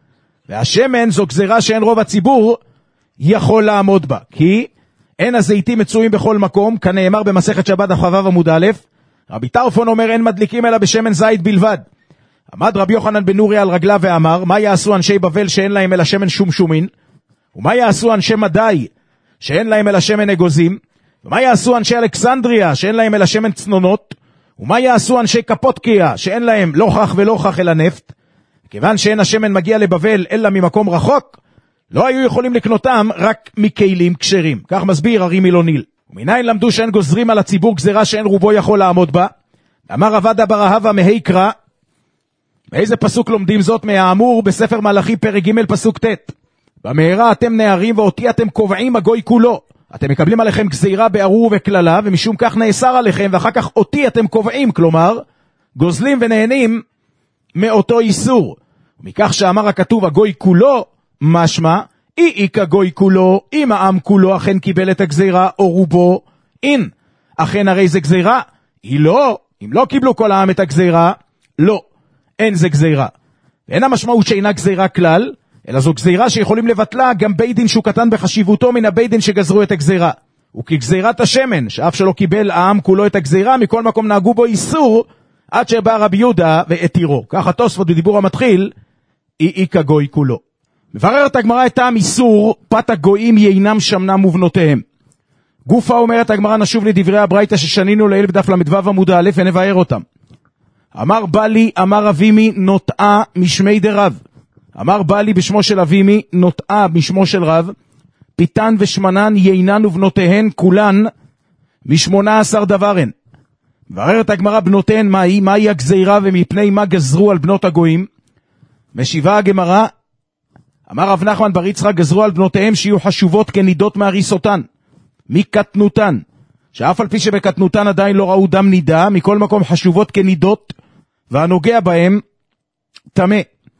והשמן זו גזירה שאין רוב הציבור יכול לעמוד בה, כי אין הזיתים מצויים בכל מקום, כנאמר במסכת שבת דף חובב עמוד א', רבי טרפון אומר אין מדליקים אלא בשמן זית בלבד. עמד רבי יוחנן בן נוריה על רגליו ואמר, מה יעשו אנשי בבל שאין להם אלא שמן שום שומין? ומה יעשו אנשי מדי שאין להם אלא שמן אגוזים? ומה יעשו אנשי אלכסנדריה שאין להם אלא שמן צנונות? ומה יעשו אנשי קפוטקיה שאין להם לא כך ולא כך אלא נפט? כיוון שאין השמן מגיע לבבל אלא ממקום רחוק, לא היו יכולים לקנותם רק מכלים כשרים. כך מסביר הרי מילוניל. ומניין למדו שאין גוזרים על הציבור גזירה שאין רובו יכול לעמוד בה? אמר עבדה בר אהבה מהיקרא, באיזה פסוק לומדים זאת? מהאמור בספר מלאכי פרק ג' פסוק ט', במהרה אתם נערים ואותי אתם קובעים הגוי כולו. אתם מקבלים עליכם גזירה בארור וכללה, ומשום כך נאסר עליכם, ואחר כך אותי אתם קובעים, כלומר גוזלים ונהנים מאותו איסור. מכך שאמר הכתוב הגוי כולו, משמע, אי איקה גוי כולו, אם העם כולו אכן קיבל את הגזירה או רובו, אין, אכן הרי זה גזירה, היא לא, אם לא קיבלו כל העם את הגזירה, לא, אין זה גזירה. ואין המשמעות שאינה גזירה כלל, אלא זו גזירה שיכולים לבטלה גם בית דין שהוא קטן בחשיבותו מן הבית דין שגזרו את הגזירה. וכגזירת השמן, שאף שלא קיבל העם כולו את הגזירה, מכל מקום נהגו בו איסור, עד שבא רבי יהודה והתירו. ככה תוספות בדיבור המתחיל, אי איקה גוי כולו. מבררת הגמרא את טעם איסור, פת הגויים יינם שמנם ובנותיהם. גופה אומרת הגמרא, נשוב לדברי הברייתא ששנינו לעיל בדף למדוו עמוד א' ונבאר אותם. אמר בלי, אמר אבימי, נוטעה משמי דרב. אמר בלי בשמו של אבימי, נוטעה משמו של רב, פיתן ושמנן יינן ובנותיהן כולן משמונה עשר דברן. מבררת הגמרא בנותיהן מהי, מהי הגזירה ומפני מה גזרו על בנות הגויים. משיבה הגמרא, אמר רב נחמן בר יצחק, גזרו על בנותיהם שיהיו חשובות כנידות מהריסותן, מקטנותן, שאף על פי שבקטנותן עדיין לא ראו דם נידה, מכל מקום חשובות כנידות, והנוגע בהם טמא.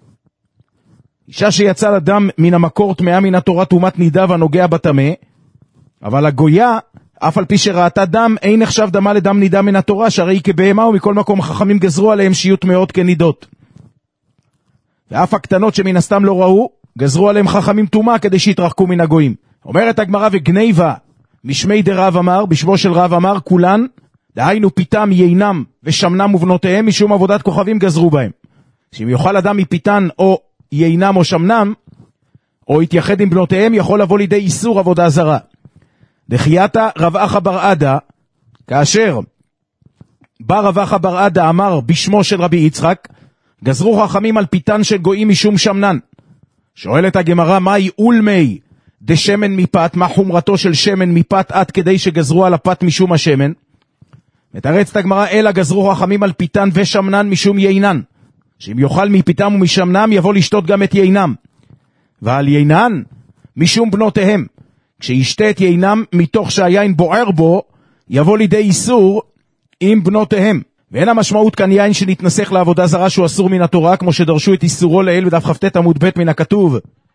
אישה שיצא לדם מן המקור טמאה מן התורה טומאת נידה והנוגע בטמא, אבל הגויה, אף על פי שראתה דם, אין נחשב דמה לדם נידה מן התורה, שהרי היא כבהמה, ומכל מקום חכמים גזרו עליהם שיהיו טמאות כנידות. ואף הקטנות שמן הסתם לא ראו, גזרו עליהם חכמים טומאה כדי שיתרחקו מן הגויים. אומרת הגמרא, וגניבה משמי דרב אמר, בשמו של רב אמר, כולן, דהיינו פיתם יינם ושמנם ובנותיהם, משום עבודת כוכבים גזרו בהם. שאם יאכל אדם מפיתן או יינם או שמנם, או יתייחד עם בנותיהם, יכול לבוא לידי איסור עבודה זרה. דחייתה רב אחא בר עדה, כאשר בא רב אחא בר עדה אמר בשמו של רבי יצחק, גזרו חכמים על פיתן של גויים משום שמנן. שואלת הגמרא, מהי אולמי דשמן מפת, מה חומרתו של שמן מפת עד כדי שגזרו על הפת משום השמן? מתרצת הגמרא, אלא גזרו חכמים על פיתן ושמנן משום יינן, שאם יאכל מפיתם ומשמנם יבוא לשתות גם את יינם, ועל יינן משום בנותיהם, כשישתה את יינם מתוך שהיין בוער בו, יבוא לידי איסור עם בנותיהם. ואין המשמעות כאן יין שנתנסח לעבודה זרה שהוא אסור מן התורה, כמו שדרשו את איסורו לעיל בדף כ"ט עמוד ב' מן הכתוב,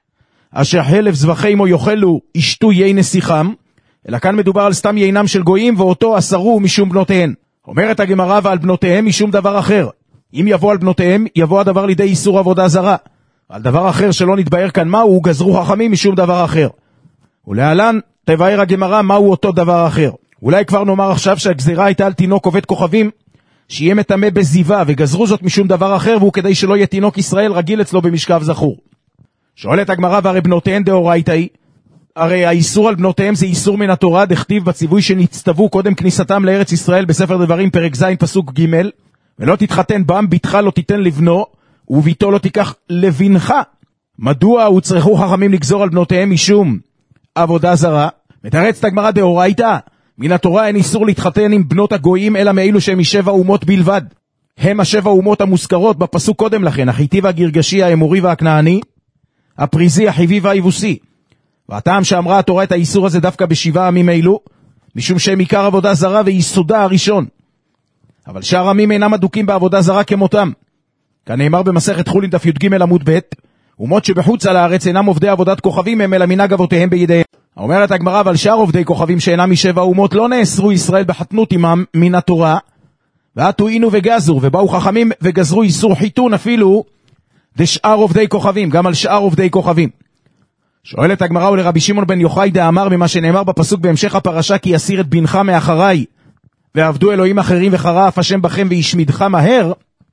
אשר חלב זבחי מו יאכלו ישתו יין נסיכם, אלא כאן מדובר על סתם יינם של גויים, ואותו אסרו משום בנותיהן. אומרת הגמרא, ועל בנותיהם משום דבר אחר. אם יבוא על בנותיהם, יבוא הדבר לידי איסור עבודה זרה. על דבר אחר שלא נתבהר כאן מהו, גזרו חכמים משום דבר אחר. ולהלן תבהר הגמרא מהו אותו דבר אחר. אולי כבר נאמר עכשיו שהגזירה הייתה על תינוק עובד כוכבים, שיהיה מטמא בזיווה, וגזרו זאת משום דבר אחר, והוא כדי שלא יהיה תינוק ישראל רגיל אצלו במשכב זכור. שואלת הגמרא, והרי בנותיהן דאורייתא היא, הרי האיסור על בנותיהם זה איסור מן התורה, דכתיב בציווי שנצטוו קודם כניסתם לארץ ישראל בספר דברים פרק ז' פסוק ג', ולא תתחתן בם, ביתך לא תיתן לבנו, וביתו לא תיקח לבנך. מדוע הוצרכו חכמים לגזור על בנותיהם משום עבודה זרה? מתרצת הגמרא, דאורייתא, מן התורה אין איסור להתחתן עם בנות הגויים, אלא מאלו שהם משבע אומות בלבד. הם השבע אומות המוזכרות בפסוק קודם לכן, החיתי והגרגשי, האמורי והכנעני, הפריזי, החיבי והיבוסי. והטעם שאמרה התורה את האיסור הזה דווקא בשבעה עמים אלו, משום שהם עיקר עבודה זרה ויסודה הראשון. אבל שאר עמים אינם אדוקים בעבודה זרה כמותם. כאן נאמר במסכת חולין דף י"ג עמוד ב', אומות שבחוץ על הארץ אינם עובדי עבודת כוכבים, הם אלא מנהג אבותיהם בידיהם. אומרת הגמרא, אבל שאר עובדי כוכבים שאינם משבע אומות לא נאסרו ישראל בחתנות עמם מן התורה, ועתו אינו וגזור, ובאו חכמים וגזרו איסור חיתון אפילו דשאר עובדי כוכבים, גם על שאר עובדי כוכבים. שואלת הגמרא, ולרבי שמעון בן יוחאי דאמר ממה שנאמר בפסוק בהמשך הפרשה, כי יסיר את בנך מאחריי ועבדו אלוהים אחרים וחרף השם בכם וישמידך מהר,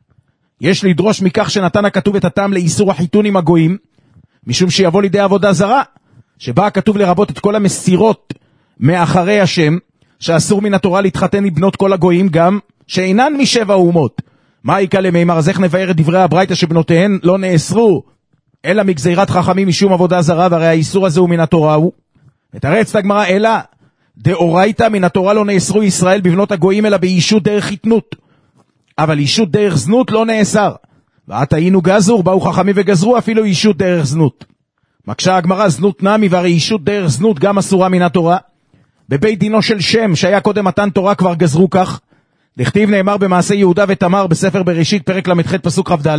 יש לדרוש מכך שנתן הכתוב את הטעם לאיסור החיתון עם הגויים, משום שיבוא לידי עבודה זרה, שבה הכתוב לרבות את כל המסירות מאחרי השם, שאסור מן התורה להתחתן עם בנות כל הגויים, גם שאינן משבע אומות. מה יקה למימר? אז איך נבהר את דברי הברייתא שבנותיהן לא נאסרו אלא מגזירת חכמים משום עבודה זרה, והרי האיסור הזה הוא מן התורה הוא. ותרץ את הגמרא, אלא דאורייתא מן התורה לא נאסרו ישראל בבנות הגויים אלא באישות דרך חיתנות, אבל אישות דרך זנות לא נאסר. ועתה היינו גזור, באו חכמים וגזרו אפילו אישות דרך זנות. מקשה הגמרא, זנות נמי, והרי אישות דרך זנות גם אסורה מן התורה. בבית דינו של שם שהיה קודם מתן תורה כבר גזרו כך, לכתיב נאמר במעשה יהודה ותמר בספר בראשית פרק למ"ח פסוק כ"ד,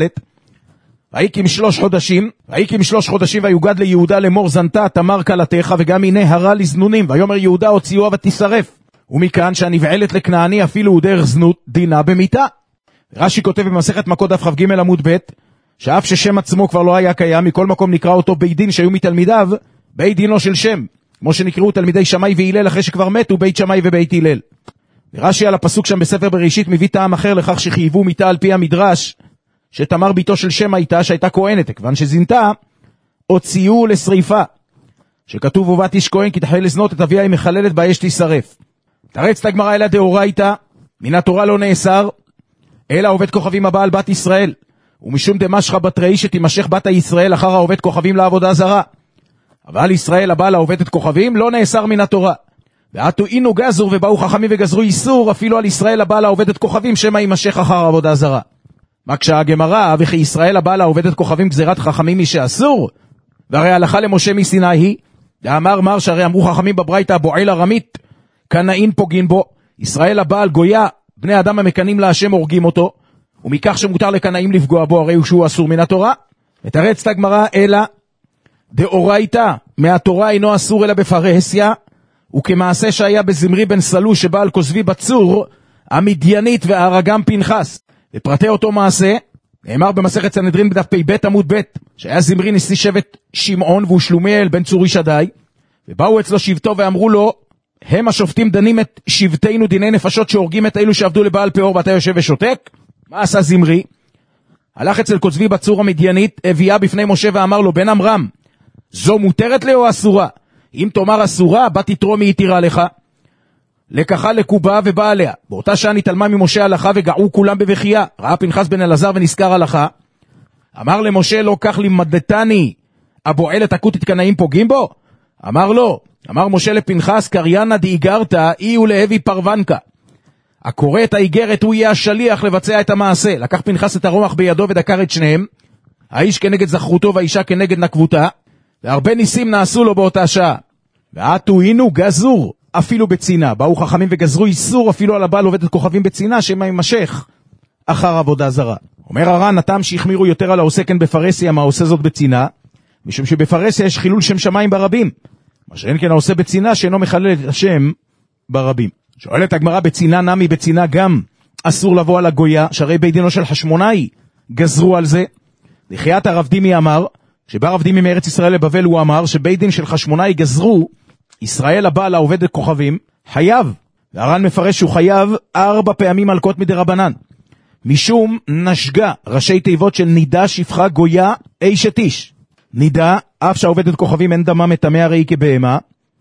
ויקים שלוש חודשים, ויקים שלוש חודשים ויוגד ליהודה לאמור זנתה תמר כלתך וגם הנה הרע לזנונים, ויאמר יהודה הוציאוה ותשרף. ומכאן שהנבעלת לכנעני אפילו הוא דרך זנות דינה במיתה. רש"י כותב במסכת מכות דף כ"ג עמוד ב' שאף ששם עצמו כבר לא היה קיים, מכל מקום נקרא אותו בית דין שהיו מתלמידיו בית דינו של שם, כמו שנקראו תלמידי שמאי והלל אחרי שכבר מתו בית שמאי ובית הלל. רש"י על הפסוק שם בספר בראשית מביא טעם אחר לכך שחייבו מיתה על פי המדרש שתמר ביתו של שם הייתה שהייתה כהנת, כיוון שזינתה הוציאו לשריפה, שכתוב ובת איש כהן כי תחל לזנות את אביה היא מחללת באש תשרף. תרץ הגמרא אלא דאורייתא מן התורה לא נאסר אלא עובד כוכבים הבעל בת ישראל, ומשום דמשכה בת ראי שתימשך בת הישראל אחר העובד כוכבים לעבודה זרה, אבל ישראל הבעל העובד את כוכבים לא נאסר מן התורה. ועתו אינו גזור ובאו חכמים וגזרו איסור אפילו על ישראל הבעל העובד את כוכבים שמא יימשך אחר עבודה זרה. מה כשהגמרא וכי ישראל הבעל העובד את כוכבים גזירת חכמים מי שאסור? והרי הלכה למשה מסיני היא דאמר מר שהרי אמרו חכמים בברייתא הבועל הרמית קנאין פוגין בו, ישראל הבעל גויה בני אדם המקנים להשם הורגים אותו, ומכך שמותר לקנאים לפגוע בו הרי הוא שהוא אסור מן התורה. ותרץ הגמרא אלא דאורייתא מהתורה אינו אסור אלא בפרהסיה, וכמעשה שהיה בזמרי בן סלו שבעל כוזבי בצור המדיינית והרגם פנחס. בפרטי אותו מעשה נאמר במסכת סנהדרין בדף פ"ב עמוד ב' שהיה זמרי נשיא שבט שמעון והוא שלומיאל בן צור איש עדי, ובאו אצלו שבטו ואמרו לו הם השופטים דנים את שבטנו דיני נפשות שהורגים את אלו שעבדו לבעל פאור ואתה יושב ושותק. מה עשה זמרי? הלך אצל כוזבי בצור המדיינית, הביאה בפני משה ואמר לו בן אמרם זו מותרת לי או אסורה? אם תאמר אסורה בת יתרו מי יתירה לך, לקחה לקובה ובאה עליה. באותה שעה נתעלמה ממשה הלכה וגעו כולם בבכייה. ראה פנחס בן אלעזר ונזכר הלכה, אמר למשה לא כך לימדתני הבועלת אקוטית קנאים פוגעים בו? אמר לא. אמר משה לפנחס קריינה דאיגרת אי ולהבי פרוונקה, הקורא את האיגרת הוא יהיה השליח לבצע את המעשה. לקח פנחס את הרומח בידו ודקר את שניהם, האיש כנגד זכרותו והאישה כנגד נקבותה, והרבה ניסים נעשו לו באותה שעה. ועתו אינו גזור אפילו בצינה, באו חכמים וגזרו איסור אפילו על הבעל עובד את כוכבים בצינה שמא יימשך אחר עבודה זרה. אומר הר"ן הטעם שהחמירו יותר על העושה כן בפרהסיה מה עושה זאת בצינה, משום שבפרהסיה יש חילול שם שמיים ברבים, מה שאין כן העושה בצינה שאינו מחלל את השם ברבים. שואלת הגמרא בצינה נמי בצינה גם אסור לבוא על הגויה, שהרי בית דינו של חשמונאי גזרו על זה. לחיית הרב דימי אמר, שבא רב דימי מארץ ישראל לבבל הוא אמר שבית דין של חשמונאי גזרו ישראל הבעל העובד את כוכבים חייב, והר"ן מפרש שהוא חייב ארבע פעמים מלכות מדי רבנן, משום נשגה ראשי תיבות של נידה שפחה גויה אישת איש. נידה אף שהעובד את כוכבים אין דמה מטמא הרי כבהמה,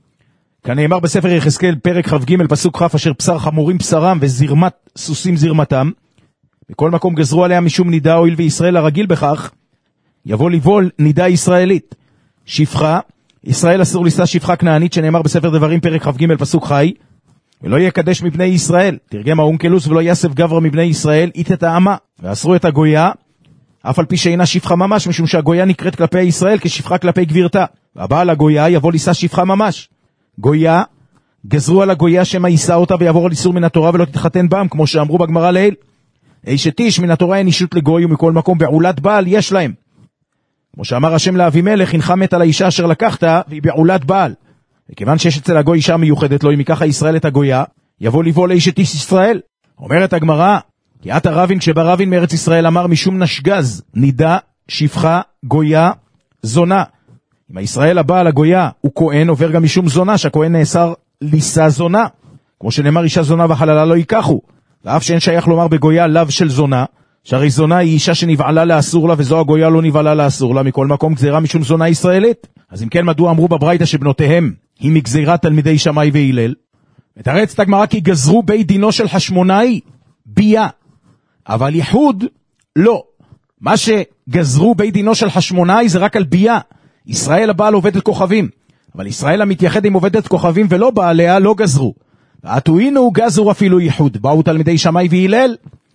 כנאמר בספר יחזקאל פרק כ"ג פסוק כ' אשר בשר חמורים בשרם וזרמת סוסים זרמתם. בכל מקום גזרו עליה משום נידה, הואיל וישראל הרגיל בכך יבוא לבול נידה ישראלית. שפחה, ישראל אסור לשא שפחה כנענית שנאמר בספר דברים פרק כ"ג פסוק חי, ולא יקדש מבני ישראל, תרגם האונקלוס, ולא יסף גבר מבני ישראל אית את העמה. ואסרו את הגויה אף על פי שאינה שפחה ממש, משום שהגויה נקראת כלפי ישראל כשפחה כלפי גבירתה, והבעל הגויה יבוא לשא שפחה ממש. גויה, גזרו על הגויה שמה יישא אותה ויעבור על איסור מן התורה ולא תתחתן בם, כמו שאמרו בגמרא לעיל. אשת איש מן התורה אין אישות לגוי, ומכל מקום בעולת בעל יש להם, כמו שאמר השם לאבימלך הנך מת על האישה אשר לקחת והיא בעולת בעל. וכיוון שיש אצל הגוי אישה מיוחדת לו, אם ייקח הישראל את הגויה יבוא לבוא לאשת איש ישראל. אומרת הגמרא כי עת הרבין כשבא רבין מארץ ישראל אמר משום נשגז נידה שפחה גויה זונה. אם הישראל הבא על הגויה הוא כהן עובר גם משום זונה, שהכהן נאסר לישא זונה, כמו שנאמר אישה זונה וחללה לא ייקחו, ואף שאין שייך לומר בגויה לאו של זונה, שהרי זונה היא אישה שנבעלה לאסור לה, וזו הגויה לא נבעלה לאסור לה, מכל מקום גזירה משום זונה ישראלית. אז אם כן מדוע אמרו בברייתא שבנותיהם היא מגזירת תלמידי שמאי והלל? מתרץ את הגמרא כי גזרו בית דינו של חשמונאי ביה, אבל ייחוד לא. מה שגזרו בית דינו של חשמונאי זה רק על ביה. ישראל הבעל עובדת כוכבים, אבל ישראל המתייחד עם עובדת כוכבים ולא בעליה לא גזרו. ועתוינו גזרו אפילו ייחוד, באו תלמידי שמאי והלל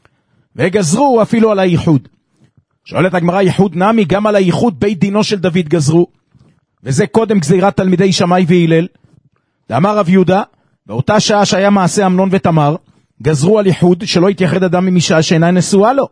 וגזרו אפילו על הייחוד. שואלת הגמרא ייחוד נמי, גם על הייחוד בית דינו של דוד גזרו, וזה קודם גזירת תלמידי שמאי והלל. דאמר רב יהודה, באותה שעה שהיה מעשה אמנון ותמר, גזרו על ייחוד שלא יתייחד אדם עם אישה שאינה נשואה לו.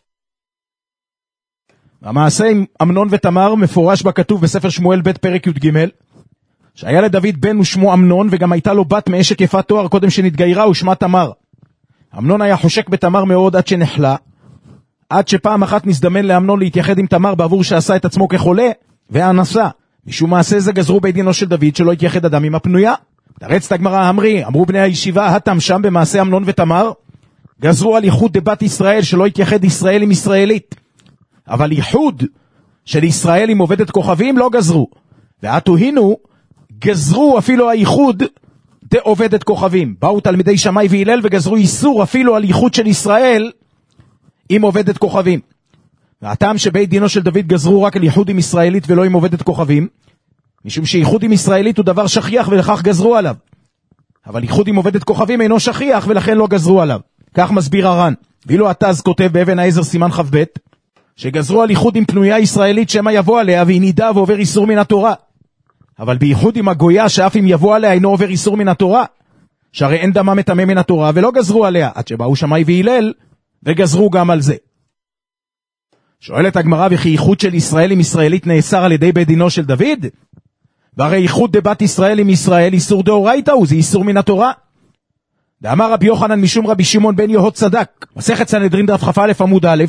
המעשה עם אמנון ותמר מפורש בכתוב בספר שמואל ב' פרק י"ג, שהיה לדוד בן ושמו אמנון, וגם הייתה לו בת מאשת יפת תואר קודם שנתגיירה ושמה תמר. אמנון היה חושק בתמר מאוד עד שנחלה, עד שפעם אחת נזדמן לאמנון להתייחד עם תמר בעבור שעשה את עצמו כחולה והאנסה. משום מעשה זה גזרו בית דינו של דוד שלא יתייחד אדם עם הפנויה. תרץ את הגמרא, אמרי, אמרו בני הישיבה, התם שם במעשה אמנון ותמר, גזרו על ייחוד דבת ישראל שלא יתייחד ישראל עם ישראלית. אבל ייחוד של ישראל עם עובדת כוכבים לא גזרו. ועתוהינו, גזרו אפילו הייחוד דעובדת כוכבים. באו תלמידי שמאי והלל וגזרו איסור אפילו על ייחוד של ישראל עם עובדת כוכבים. והטעם שבית דינו של דוד גזרו רק על ייחוד עם ישראלית ולא עם עובדת כוכבים, משום שייחוד עם ישראלית הוא דבר שכיח ולכך גזרו עליו. אבל ייחוד עם עובדת כוכבים אינו שכיח ולכן לא גזרו עליו. כך מסביר הר"ן. ואילו התז כותב באבן העזר סימן ח"ב, שגזרו על ייחוד עם פנויה ישראלית שמה יבוא עליה והיא נידה ועובר איסור מן התורה. אבל בייחוד עם הגויה שאף אם יבוא עליה אינו עובר איסור מן התורה, שהרי אין דמה מטמא מן התורה ולא גזרו עליה, עד שבאו שמאי והלל וגזרו גם על זה. שואלת הגמרא, וכי ייחוד של ישראל עם ישראלית נאסר על ידי בית דינו של דוד? והרי ייחוד דבת ישראל עם ישראל איסור דאורייתא הוא, זה איסור מן התורה. דאמר רבי יוחנן משום רבי שמעון בן יהוד צדק, מסכת סנהדרין דף כ"א עמוד א',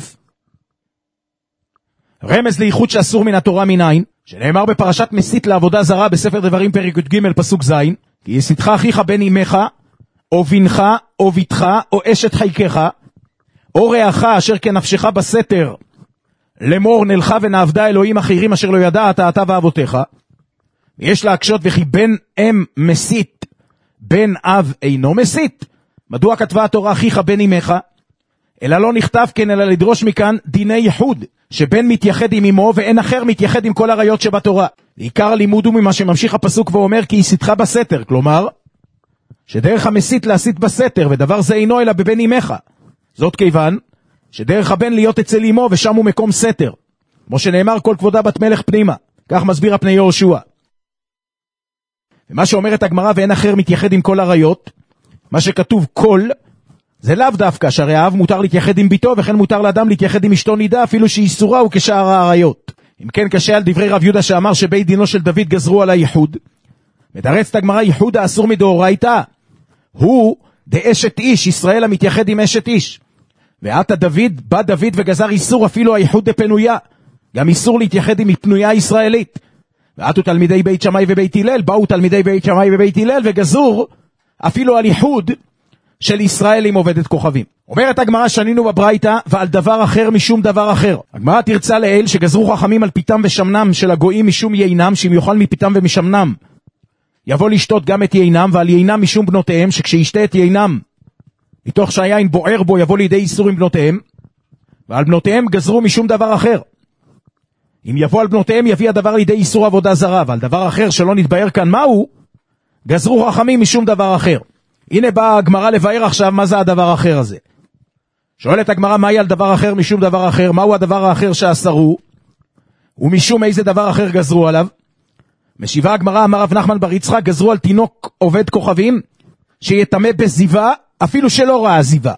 רמז לייחוד שאסור מן התורה מניין, שנאמר בפרשת מסית לעבודה זרה בספר דברים פרק י"ג פסוק ז', כי יסיתך אחיך בן אמך, או בנך, או בתך, או אשת חיקך, או רעך אשר כנפשך בסתר, לאמור נלך ונעבדה אלוהים אחרים אשר לא ידעת אתה ואבותיך. ויש להקשות, וכי בן אם מסית, בן אב אינו מסית. מדוע כתבה התורה אחיך בן אמך? אלא לא נכתב כן, אלא לדרוש מכאן דיני ייחוד, שבן מתייחד עם אמו ואין אחר מתייחד עם כל הריות שבתורה. עיקר הלימוד הוא ממה שממשיך הפסוק ואומר כי יסיתך בסתר, כלומר שדרך המסית להסית בסתר, ודבר זה אינו אלא בבן אמך. זאת כיוון שדרך הבן להיות אצל אמו ושם הוא מקום סתר, כמו שנאמר כל כבודה בת מלך פנימה. כך מסביר הפני יהושע. ומה שאומרת הגמרא ואין אחר מתייחד עם כל הריות, מה שכתוב כל זה לאו דווקא, שהרי האב מותר להתייחד עם ביתו, וכן מותר לאדם להתייחד עם אשתו נידה, אפילו שאיסורה הוא כשאר העריות. אם כן קשה על דברי רב יהודה שאמר שבית דינו של דוד גזרו על הייחוד. מתרצת הגמרא, ייחוד האסור מדאורייתא הוא דאשת איש, ישראל המתייחד עם אשת איש. ועתה דוד, בא דוד וגזר איסור אפילו הייחוד דפנויה, גם איסור להתייחד עם פנויה ישראלית. ועתו תלמידי בית שמאי ובית הלל, באו תלמידי בית שמאי ובית הלל וגזור אפילו על ייחוד של ישראל עם עובדת כוכבים. אומרת הגמרא, שנינו בברייתא ועל דבר אחר משום דבר אחר. הגמרא תרצה לאל שגזרו חכמים על פיתם ושמנם של הגויים משום יינם, שאם יאכל מפיתם ומשמנם יבוא לשתות גם את יינם, ועל יינם משום בנותיהם, שכשישתה את יינם מתוך שהיין בוער בו יבוא לידי איסור עם בנותיהם, ועל בנותיהם גזרו משום דבר אחר. אם יבוא על בנותיהם יביא הדבר לידי איסור עבודה זרה, ועל דבר אחר שלא נתבהר כאן מהו, גזרו חכמים משום דבר אחר. הנה באה הגמרא לבאר עכשיו מה זה הדבר האחר הזה. שואלת הגמרא, מהי על דבר אחר משום דבר אחר? מהו הדבר האחר שאסרו? ומשום איזה דבר אחר גזרו עליו? משיבה הגמרא, אמר רב נחמן בר יצחק, גזרו על תינוק עובד כוכבים שיטמא בזיווה אפילו שלא ראה זיווה.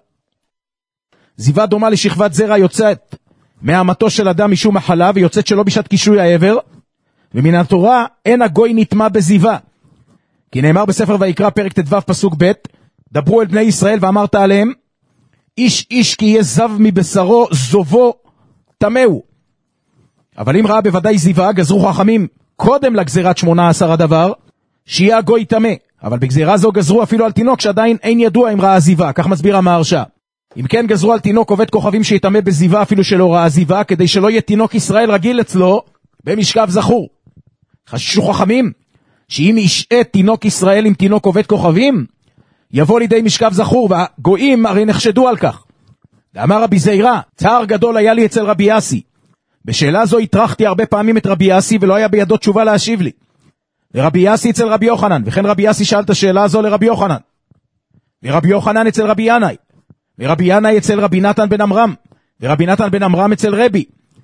זיווה דומה לשכבת זרע יוצאת מהמתו של אדם משום מחלה, ויוצאת שלא בשעת קישוי העבר, ומן התורה אין הגוי נטמא בזיווה. כי נאמר בספר ויקרא פרק ט"ו פסוק ב', דברו אל בני ישראל ואמרת עליהם, איש איש כי יהיה זב מבשרו זובו תמהו. אבל אם ראה בוודאי זיווה, גזרו חכמים קודם לגזירת שמונה עשר הדבר שיהיה הגוי תמא. אבל בגזירה זו גזרו אפילו על תינוק שעדיין אין ידוע אם ראה זיווה. כך מסביר המהרש"א. אם כן גזרו על תינוק עובד כוכבים שיטמא בזיווה אפילו שלא ראה זיווה, כדי שלא יהיה תינוק ישראל רגיל אצלו במשכב זכור. חששו חכמים שאם ישעה תינוק ישראל עם תינוק עובד כוכבים יבוא לידי משכב זכור, והגויים הרי נחשדו על כך. ואמר רבי זעירא, צער גדול היה לי אצל רבי יאסי, בשאלה זו התרחתי הרבה פעמים את רבי יאסי ולא היה בידו תשובה להשיב לי. ורבי יאסי אצל רבי יוחנן, וכן רבי יאסי שאל את השאלה הזו לרבי יוחנן, ורבי יוחנן אצל רבי ינאי, ורבי ינאי אצל רבי נתן בן אמרם, ורבי נתן בן אמרם אצל רבי.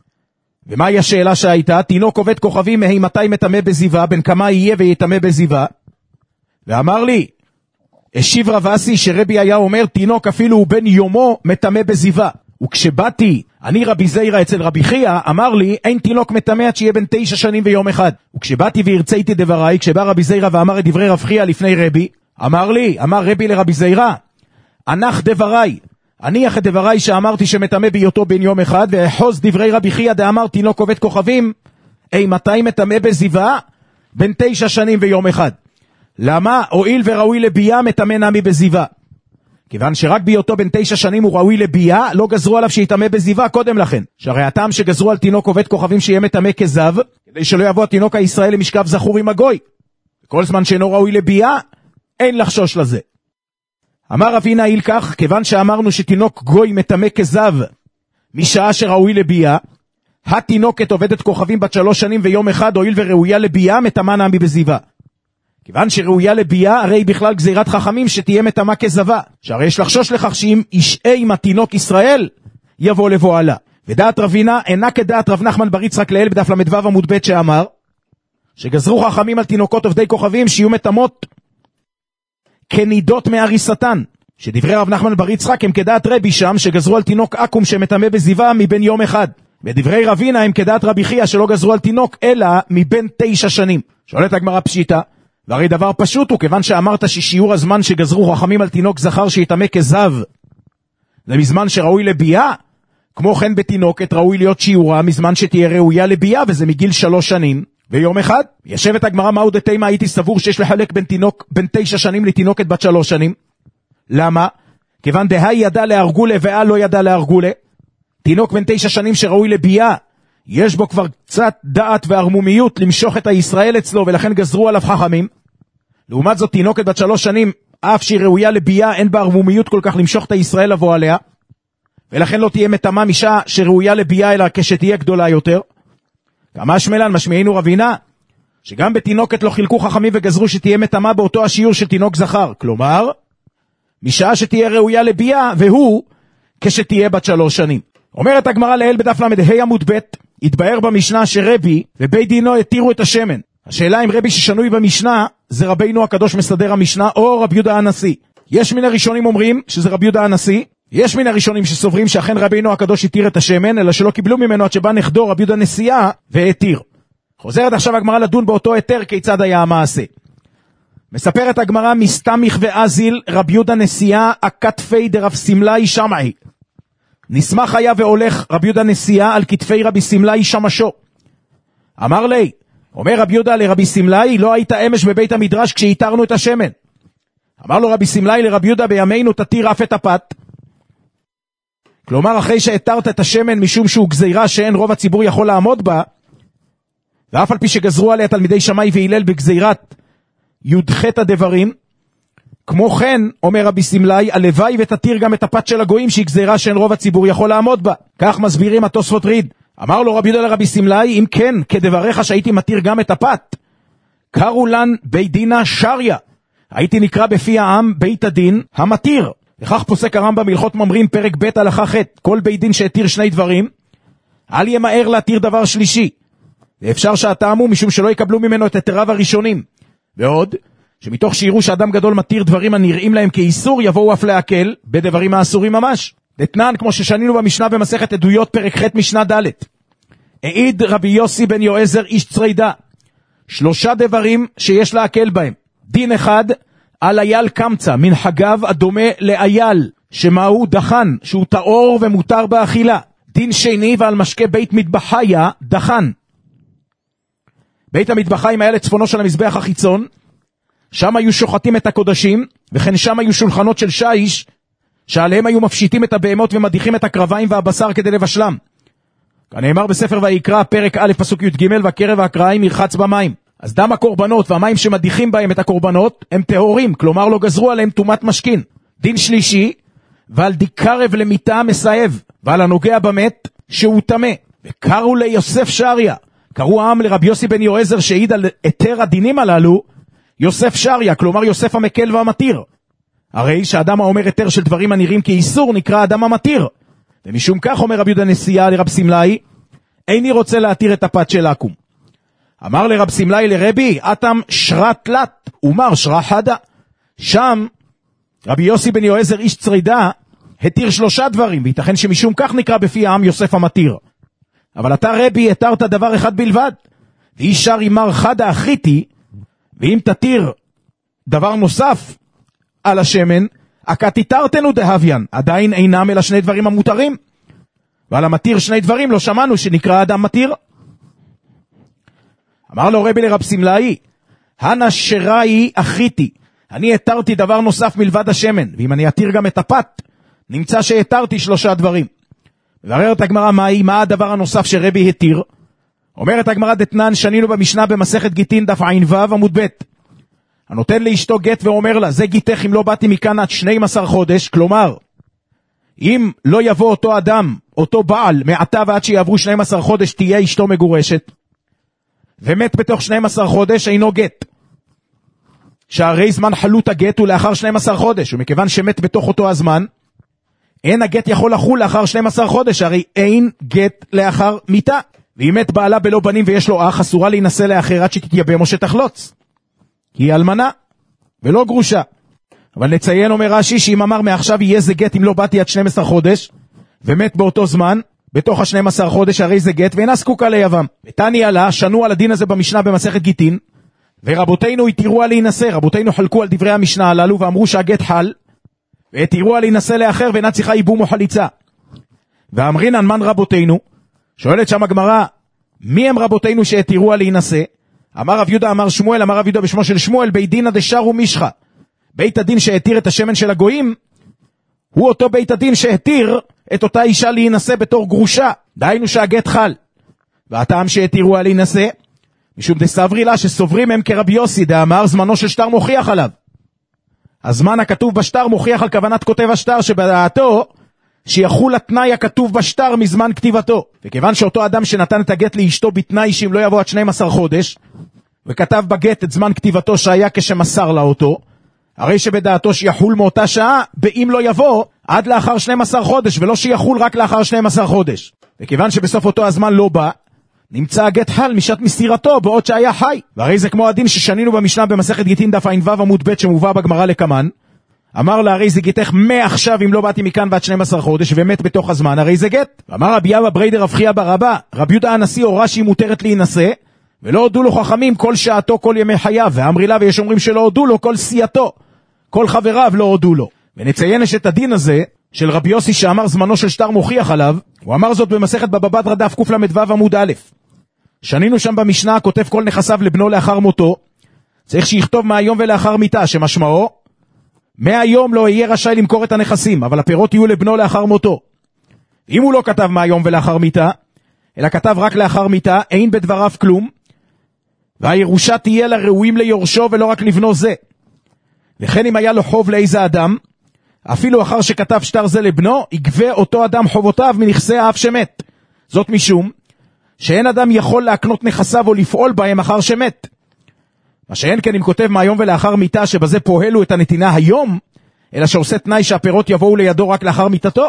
ומהי השאלה שהייתה? תינוק עובד כוכבים מהי מתי מטמא בזיווה, בין כמה יהיה ויטמא בזיווה? ואמר לי, השיב רב אסי שרבי היה אומר, תינוק אפילו הוא בן יומו מטמא בזיווה. וכשבאתי, אני רבי זיירה אצל רבי חייא, אמר לי, אין תינוק מטמא עד שיהיה בן תשע שנים ויום אחד. וכשבאתי והרציתי דבריי, כשבא רבי זיירה ואמר את דברי רב חייא לפני רבי, אמר לי, אמר רבי לרבי זיירה, הנח דבריי, הניח את דבריי שאמרתי שמטמא בהיותו בן יום אחד, ואחוז דברי רבי חייא דאמר תינוק עובד כוכבים, אי מתי מטמא בזיווה? בן תשע שנים ויום אחד. למה? הואיל וראוי לבייה מטמא נמי בזיווה. כיוון שרק בהיותו בן תשע שנים הוא ראוי לבייה, לא גזרו עליו שיטמא בזיווה קודם לכן. שהרי הטעם שגזרו על תינוק עובד כוכבים שיהיה מטמא כזב, כדי שלא יבוא התינוק הישראלי משכב זכור עם הגוי. כל זמן שאינו ראוי לבייה, אין לחשוש לזה. אמר רבי נעיל כך, כיוון שאמרנו שתינוק גוי מטמא כזב, משעה שראוי לבייה, התינוקת עובדת כוכבים בת שלוש שנים ויום אחד, הואיל וראויה לבייה, מטמא נמי בזיווה. כיוון שראויה לבייה, הרי בכלל גזירת חכמים שתהיה מטמא כזבה, שהרי יש לחשוש לכך שאם ישעה עם התינוק ישראל, יבוא לבועלה. ודעת רבינה אינה כדעת רב נחמן בר יצחק לאל בדף למדו עמוד ב' שאמר, שגזרו חכמים על תינוקות עובדי כוכבים שיהיו מטמאות כנידות מהריסתן, שדברי רב נחמן בר יצחק הם כדעת רבי שם, שגזרו על תינוק עקום שמטמא בזיווה מבין יום אחד. ודברי רבינה הם כדעת רבי חייא שלא גזרו על תינוק אלא מבין תשע שנים. שואלת הגמרא פשיטה, והרי דבר פשוט הוא, כיוון שאמרת ששיעור הזמן שגזרו חכמים על תינוק זכר שיטמא כזב זה מזמן שראוי לבייה, כמו כן בתינוקת ראוי להיות שיעורה מזמן שתהיה ראויה לבייה, וזה מגיל שלוש שנים ויום אחד. ישבת הגמרא מהו דתימה, הייתי סבור שיש לחלק בין תינוק בין תשע שנים לתינוקת בת שלוש שנים. למה? כיוון דהי ידע להרגולה ואה לא ידע להרגולה. תינוק בין תשע שנים שראוי לבייה, יש בו כבר קצת דעת והרמומיות למשוך את הישראל אצלו, ולכן גזרו עליו חכמים. לעומת זאת תינוקת בת שלוש שנים, אף שהיא ראויה לבייה, אין בה הרמומיות כל כך למשוך את הישראל לבוא עליה, ולכן לא תהיה מטמא משעה שראויה לבייה, אלא כשתהיה גדולה יותר. כמה שמלן משמיענו רבינה, שגם בתינוקת לא חילקו חכמים וגזרו שתהיה מטמא באותו השיעור של תינוק זכר, כלומר, משעה שתהיה ראויה לבייה, והוא כשתהיה בת שלוש שנים. אומרת הגמרא לאל בדף למד עמוד ב', התבאר במשנה שרבי ובית דינו התירו את השמן. השאלה אם רבי ששנוי במשנה זה רבינו הקדוש מסדר המשנה או רבי יהודה הנשיא. יש מן הראשונים אומרים שזה רבי יהודה הנשיא, יש מן הראשונים שסוברים שאכן רבינו הקדוש התיר את השמן, אלא שלא קיבלו ממנו עד שבא נכדו רבי יהודה נשיאה והתיר. חוזרת עכשיו הגמרא לדון באותו היתר כיצד היה המעשה. מספרת הגמרא מסתמיך ואזיל רבי יהודה נשיאה הכתפי דרב סמלאי שמעי. נשמח היה והולך רבי יהודה נשיאה על כתפי רבי סמלאי שמשו. אמר לי, אומר רבי יהודה לרבי סמלאי, לא היית אמש בבית המדרש כשהתרנו את השמן. אמר לו רבי סמלאי לרבי יהודה, בימינו תתיר אף את הפת. כלומר, אחרי שהתרת את השמן משום שהוא גזירה שאין רוב הציבור יכול לעמוד בה, ואף על פי שגזרו עליה תלמידי שמאי והילל בגזירת י"ח הדברים, כמו כן, אומר רבי סמלאי, הלוואי ותתיר גם את הפת של הגויים שהיא גזירה שאין רוב הציבור יכול לעמוד בה. כך מסבירים התוספות ריד. אמר לו רבי יהודה לרבי סמלאי, אם כן, כדבריך שהייתי מתיר גם את הפת, קראו לן בית דינה שריה, הייתי נקרא בפי העם בית הדין המתיר. וכך פוסק הרמב"ם בהלכות ממרים פרק ב' הלכה ח', כל בית דין שהתיר שני דברים, אל ימהר להתיר דבר שלישי. ואפשר שהטעם הוא משום שלא יקבלו ממנו את היתריו הראשונים. ועוד, שמתוך שיראו שאדם גדול מתיר דברים הנראים להם כאיסור, יבואו אף להקל בדברים האסורים ממש. דתנן, כמו ששנינו במשנה במסכת עדויות פרק ח' משנה ד', העיד רבי יוסי בן יועזר איש צרידה, שלושה דברים שיש להקל בהם. דין אחד, על אייל קמצא, מן חגב הדומה לאייל, שמהו דחן, שהוא טהור ומותר באכילה. דין שני, ועל משקה בית מטבחיה, דחן. בית המטבחיים היה לצפונו של המזבח החיצון, שם היו שוחטים את הקודשים, וכן שם היו שולחנות של שיש, שעליהם היו מפשיטים את הבהמות ומדיחים את הקרביים והבשר כדי לבשלם. כנאמר בספר ויקרא, פרק א' פסוק י' ג', והקרב והקרעים ירחץ במים. אז דם הקורבנות והמים שמדיחים בהם את הקורבנות הם טהורים, כלומר לא גזרו עליהם טומאת משכין. דין שלישי, ועל דיקרב למיתה מסאב, ועל הנוגע במת שהוא טמא. וקראו ליוסף שריה, קראו העם לרבי יוסי בן יועזר שהעיד על היתר הדינים הללו, יוסף שריה, כלומר יוסף המקל והמתיר. הרי שאדם האומר היתר של דברים הנראים כאיסור נקרא אדם המתיר. ומשום כך אומר רבי יהודה נשיאה לרב סמלאי, איני רוצה להתיר את הפת של עקום. אמר לרב סמלאי לרבי, אתם שרת תלת, ומר שרה חדה. שם רבי יוסי בן יועזר איש צרידה התיר שלושה דברים, וייתכן שמשום כך נקרא בפי העם יוסף המתיר. אבל אתה רבי התרת דבר אחד בלבד, ואיש שר אמר חדה אחיתי, ואם תתיר דבר נוסף על השמן, הכת התרתנו דהביין, עדיין אינם אלא שני דברים המותרים, ועל המתיר שני דברים לא שמענו שנקרא אדם מתיר. אמר לו רבי לרב סמלאי, הנה שראי אחיתי, אני התרתי דבר נוסף מלבד השמן, ואם אני אתיר גם את הפת, נמצא שהתרתי שלושה דברים. מבררת הגמרא מהי, מה הדבר הנוסף שרבי התיר? אומרת הגמרא דתנן, שנינו במשנה במסכת גיטין דף עין וו עמוד ב', הנותן לאשתו גט ואומר לה, זה גיתך אם לא באתי מכאן עד שנים עשר חודש, כלומר, אם לא יבוא אותו אדם, אותו בעל, מעתה ועד שיעברו שנים עשר חודש, תהיה אשתו מגורשת, ומת בתוך שנים עשר חודש, אינו גט. שהרי זמן חלות הגט הוא לאחר שנים עשר חודש, ומכיוון שמת בתוך אותו הזמן, אין הגט יכול לחול לאחר שנים עשר חודש, הרי אין גט לאחר מיתה. ואם מת בעלה בלא בנים ויש לו אח, אסורה להינשא לאחר עד שתתייבם או שתחלוץ. כי היא אלמנה, ולא גרושה. אבל נציין אומר רש"י, שאם אמר מעכשיו יהיה זה גט אם לא באתי עד שנים עשר חודש, ומת באותו זמן, בתוך ה-שנים עשר חודש, הרי זה גט, ואינה זקוקה ליבם. ותני עלה, שנו על הדין הזה במשנה במסכת גיטין, ורבותינו התירו על להינשא, רבותינו חלקו על דברי המשנה הללו, ואמרו שהגט חל, והתירו על להינשא לאחר, ואינה צריכה ייבום או חליצה. ואמרינן מן רבותינו, שואלת שם הגמרא, מי הם רבותינו שהתירו על להינשא? אמר רב יהודה אמר שמואל, אמר רב יהודה בשמו של שמואל, בית דינא דשאר ומישחא. בית הדין שהתיר את השמן של הגויים, הוא אותו בית הדין שהתיר את אותה אישה להינשא בתור גרושה, דהיינו שהגט חל. והטעם שהתירו על להינשא, משום דסברי לה שסוברים הם כרבי יוסי, דאמר זמנו של שטר מוכיח עליו. הזמן הכתוב בשטר מוכיח על כוונת כותב השטר, שבדעתו שיחול התנאי הכתוב בשטר מזמן כתיבתו. וכיוון שאותו אדם שנתן את הגט לאשתו בתנאי שאם לא יבוא עד שנים עשר חודש, וכתב בגט את זמן כתיבתו שהיה כשמסר לה אותו, הרי שבדעתו שיחול מאותה שעה, באם לא יבוא עד לאחר שנים עשר חודש, ולא שיחול רק לאחר שנים עשר חודש. וכיוון שבסוף אותו הזמן לא בא, נמצא הגט חל משעת מסירתו בעוד שהיה חי. והרי זה כמו הדין ששנינו במשנה במסכת גיטין דף עין וו עמוד ב' שמובא בגמרא לקמן, אמר לה הרי זה גיתך מעכשיו אם לא באתי מכאן ועד שנים עשר חודש, ומת בתוך הזמן, הרי זה גט. ואמר רבי אבא בריידר רב חייא בר אבא, רבי יהודה הנשיא הורה שהיא מותרת להינשא, ולא הודו לו חכמים כל שעתו כל ימי חייו, ואמרי לה ויש אומרים שלא הודו לו כל סייתו, כל חבריו לא הודו לו. ונציין את הדין הזה של רבי יוסי שאמר זמנו של שטר מוכיח עליו, הוא אמר זאת במסכת בבא בתרא דף קל"ו עמוד א'. שנינו שם במשנה, כותב כל נכסיו לבנו לאחר מותו, צריך שיכתוב מהיום ולאחר מיתה, שמשמעו מהיום לא יהיה רשאי למכור את הנכסים, אבל הפירות יהיו לבנו לאחר מותו. אם הוא לא כתב מהיום ולאחר מיתה, אלא כתב רק לאחר מיתה, אין בדבריו כלום, והירושה תהיה לראויים ליורשו ולא רק לבנו זה. וכן אם היה לו חוב לאיזה אדם, אפילו אחר שכתב שטר זה לבנו, יגבה אותו אדם חובותיו מנכסי האב שמת. זאת משום שאין אדם יכול להקנות נכסיו או לפעול בהם אחר שמת. מה שאין כן אם כותב מהיום ולאחר מיתה, שבזה פועלו את הנתינה היום, אלא שעושה תנאי שהפירות יבואו לידו רק לאחר מיתתו.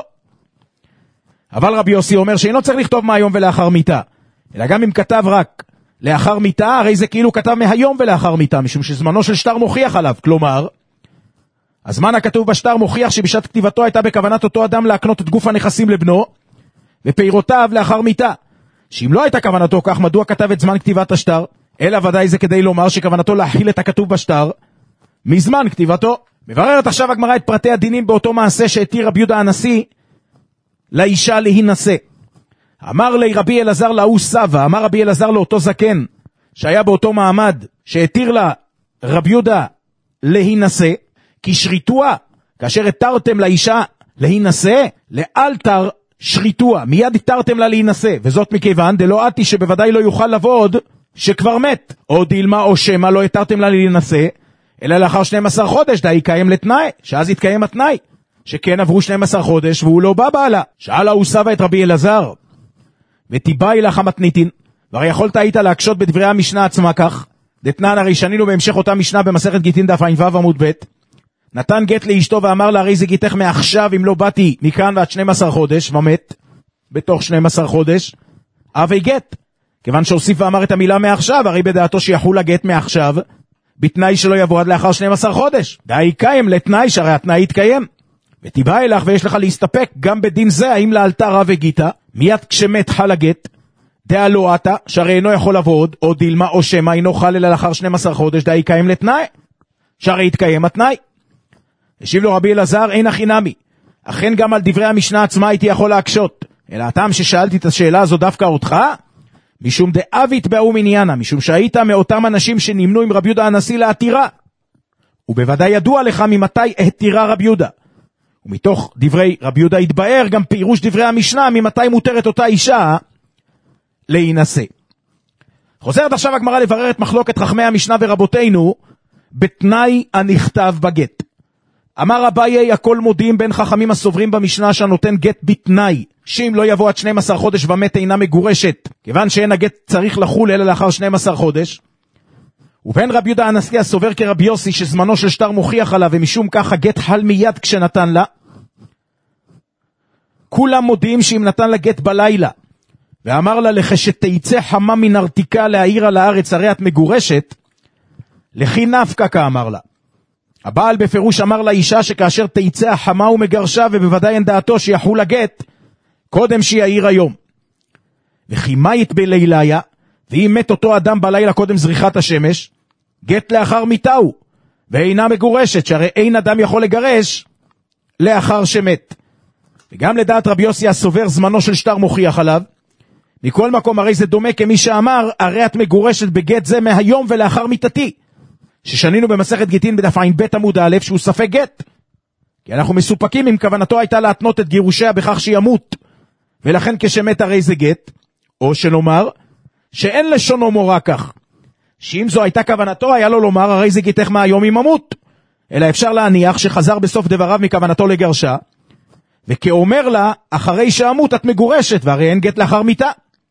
אבל רבי יוסי אומר שאינו צריך לכתוב מהיום ולאחר מיתה, אלא גם אם כתב רק לאחר מיתה, הרי זה כאילו כתב מהיום ולאחר מיתה, משום שזמנו של שטר מוכיח עליו. כלומר, הזמן הכתוב בשטר מוכיח שבשעת כתיבתו הייתה בכוונת אותו אדם להקנות את גוף הנכסים לבנו, ופירותיו לאחר מיתה. שאם לא הייתה כוונתו כך, מדוע כתב את זמן כתיבת השטר? אלא ודאי זה כדי לומר שכוונתו להכיל את הכתוב בשטר מזמן כתיבתו. מבררת עכשיו הגמרא את פרטי הדינים באותו מעשה שהתיר רבי יהודה הנשיא לאישה להינשא. אמר לי רבי אלעזר להוא סבא, אמר רבי אלעזר לאותו זקן שהיה באותו מעמד שהתיר לה רבי יהודה להינשא, כי שריתוה, כאשר התרתם לאישה להינשא, לאלתר שריתוה, מיד התרתם לה להינשא, וזאת מכיוון דלא עתי שבוודאי לא יוכל לבוא עוד שכבר מת, או דילמה או שמה לא התרתם לה להינשא, אלא לאחר שנים עשר חודש, דה יקיים לתנאי, שאז יתקיים התנאי, שכן עברו שנים עשר חודש והוא לא בא בעלה. שאלה הוא סבא את רבי אלעזר, ותיבאי לך מתניתין, והרי יכולת היית להקשות בדברי המשנה עצמה כך, דתנן הרי שנינו בהמשך אותה משנה במסכת גיטין דף עין וו עמוד ב', נתן גט לאשתו ואמר לה הרי זה גיתך מעכשיו אם לא באתי מכאן ועד שנים עשר חודש, ומת בתוך שנים עשר חודש, אבי גט. כיוון שהוסיף ואמר את המילה מעכשיו, הרי בדעתו שיחול הגט מעכשיו, בתנאי שלא יבוא עד לאחר שנים עשר חודש. די קיים לתנאי שהרי התנאי יתקיים. ותיבא אלך ויש לך להסתפק גם בדין זה, האם לאלתר רב וגיטה, מיד כשמת חל הגט, דעה לא עתה, שהרי אינו יכול לבוא עוד, או דילמה או שמה, אינו חל אלא לאחר שנים עשר חודש, די קיים לתנאי, שהרי יתקיים התנאי. השיב לו רבי אלעזר, אין הכי נמי. אכן גם על דברי המשנה עצמה הייתי יכול להקשות. אלא הטעם ששאלתי את השאלה הזו דווקא אותך, משום דאב יתבעו מניינה, משום שהיית מאותם אנשים שנמנו עם רבי יהודה הנשיא לעתירה. ובוודאי ידוע לך ממתי התירה רבי יהודה. ומתוך דברי רבי יהודה התבאר גם פירוש דברי המשנה ממתי מותרת אותה אישה להינשא. חוזרת עכשיו הגמרא לברר את מחלוקת חכמי המשנה ורבותינו בתנאי הנכתב בגט. אמר אביי, הכל מודיעים בין חכמים הסוברים במשנה שנותן גט בתנאי, שאם לא יבוא עד שנים עשר חודש ומת אינה מגורשת, כיוון שאין הגט צריך לחול אלא לאחר שנים עשר חודש. ובין רבי יהודה הנשיא הסובר כרבי יוסי שזמנו של שטר מוכיח עליו, ומשום כך הגט חל מיד כשנתן לה. כולם מודיעים שאם נתן לה גט בלילה, ואמר לה לכשתיצא חמה מן ארתיקה להעיר על הארץ, הרי את מגורשת, לכי נפקא כאמר לה. הבעל בפירוש אמר לאישה שכאשר תיצא החמה ומגרשה, ובוודאי אין דעתו שיחול הגט קודם שיעיר היום. וכי מית בליליה, ואם מת אותו אדם בלילה קודם זריחת השמש, גט לאחר מיתהו, ואינה מגורשת, שהרי אין אדם יכול לגרש לאחר שמת. וגם לדעת רבי יוסי הסובר זמנו של שטר מוכיח עליו. מכל מקום הרי זה דומה כמי שאמר, הרי את מגורשת בגט זה מהיום ולאחר מיתתי, ששנינו במסכת גיטין בדף עין בית עמוד א' שהוא ספק גט. כי אנחנו מסופקים אם כוונתו הייתה להתנות את גירושיה בכך שימות, ולכן כשמת הרי זה גט, או שנאמר, שאין לשונו מורה כך, שאם זו הייתה כוונתו היה לו לומר, הרי זה גיתך מהיום אם אמות, אלא אפשר להניח שחזר בסוף דבריו מכוונתו לגרשה, וכאומר לה, אחרי שאמות את מגורשת, והרי אין גט לאחר מיתה,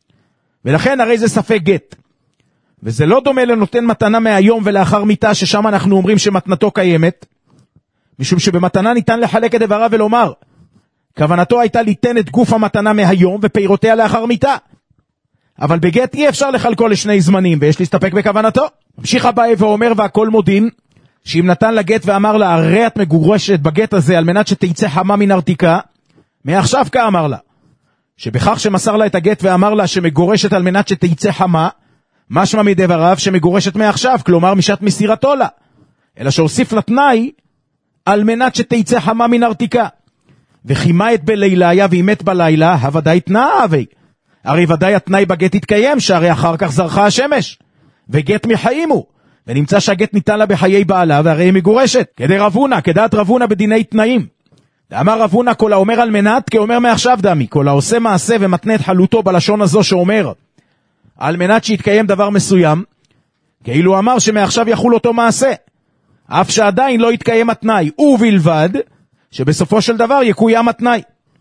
ולכן הרי זה ספק גט. וזה לא דומה לנותן מתנה מהיום ולאחר מיתה, ששם אנחנו אומרים שמתנתו קיימת, משום שבמתנה ניתן לחלק את דבריו ולומר, כוונתו הייתה ליתן את גוף המתנה מהיום ופירותיה לאחר מיתה. אבל בגט אי אפשר לחלקו לשני זמנים, ויש להסתפק בכוונתו. ממשיך הבא ואומר, והכל מודין, שאם נתן לגט ואמר לה, הרי את מגורשת בגט הזה, על מנת שתיצא חמה מן ארתיקה, מעכשיו כאמר לה, שבכך שמסר לה את הגט ואמר לה שמגורשת על מנת שתיצא חמה, משמע מדבריו שמגורשת מעכשיו, כלומר משעת מסירתו לה, אלא שהוסיף לתנאי, על מנת שתיצא חמה מן ארתיקה. וכי מית בליליה והיא מת בלילה, הוודאי תנאה אבי. הרי ודאי התנאי בגט יתקיים, שהרי אחר כך זרחה השמש, וגט מחיים הוא, ונמצא שהגט ניתן לה בחיי בעלה, והרי היא מגורשת, כדי רבונה, כדעת רבונה בדיני תנאים. ואמר רבונה, כל האומר על מנת, כאומר מעכשיו דמי, כל העושה מעשה ומתנה את חלוטו בלשון הזו שאומר, על מנת שיתקיים דבר מסוים, כאילו אמר שמעכשיו יחול אותו מעשה, אף שעדיין לא יתקיים התנאי, ובלבד שבסופו של דבר יקוים התנאי.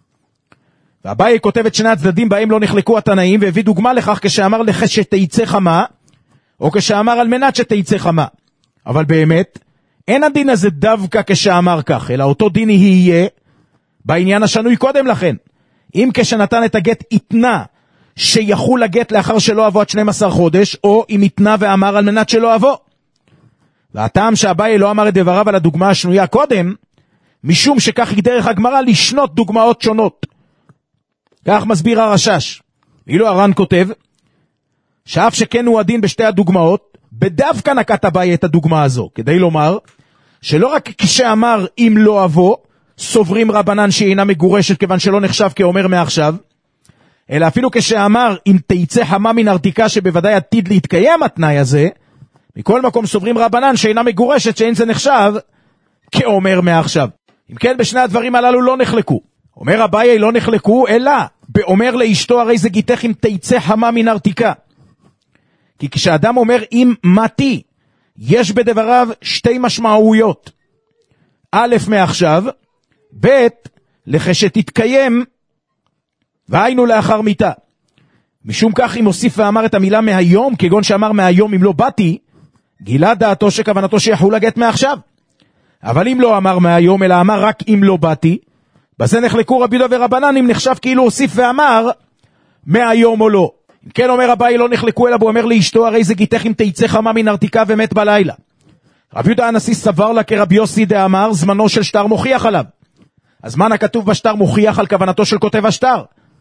והבאי כותב את שני הצדדים בהם לא נחלקו התנאים, והביא דוגמה לכך כשאמר לך שתיצא חמה, או כשאמר על מנת שתיצא חמה. אבל באמת, אין הדין הזה דווקא כשאמר כך, אלא אותו דין יהיה בעניין השנוי קודם לכן. אם כשנתן את הגט התנה שיחול הגט לאחר שלא אבוא עד שנים עשר חודש, או אם התנה ואמר על מנת שלא אבוא. והטעם שהבאי לא אמר את דבריו על הדוגמה השנויה קודם, משום שכך היא דרך הגמרא לשנות דוגמאות שונות. כך מסביר הרשש. ואילו הר"ן כותב, שאף שכן הוא הדין בשתי הדוגמאות, בדווקא נקט הבאי את הדוגמה הזו, כדי לומר, שלא רק כשאמר אם לא אבוא, סוברים רבנן שאינה מגורשת כיוון שלא נחשב כאומר מעכשיו, אלא אפילו כשאמר אם תיצא חמה מן ארתיקה שבוודאי עתיד להתקיים התנאי הזה, מכל מקום סוברים רבנן שאינה מגורשת שאין זה נחשב כאומר מעכשיו. אם כן בשני הדברים הללו לא נחלקו. אומר אביי לא נחלקו, אלא באומר לאשתו הרי זה גיתך אם תיצא חמה מן ארתיקה. כי כשאדם אומר אם מתי, יש בדבריו שתי משמעויות. א' מעכשיו, ב' לכשתתקיים, והיינו לאחר מיתה. משום כך אם הוסיף ואמר את המילה מהיום, כגון שאמר מהיום אם לא באתי, גילה דעתו שכוונתו שיחול הגט מעכשיו. אבל אם לא אמר מהיום, אלא אמר רק אם לא באתי, בזה נחלקו רבי יהודה ורבנן אם נחשב כאילו הוסיף ואמר מהיום או לא. אם כן אומר אביי לא נחלקו אלא בו אומר לאשתו הרי זה גיתך אם תיצא חמה מן ארתיקה ומת בלילה. רב יהודה הנשיא סבר לה כרבי יוסי דאמר, זמנו של שטר מוכיח עליו. הזמן הכתוב בשטר מוכיח על כוונתו של כותב השטר,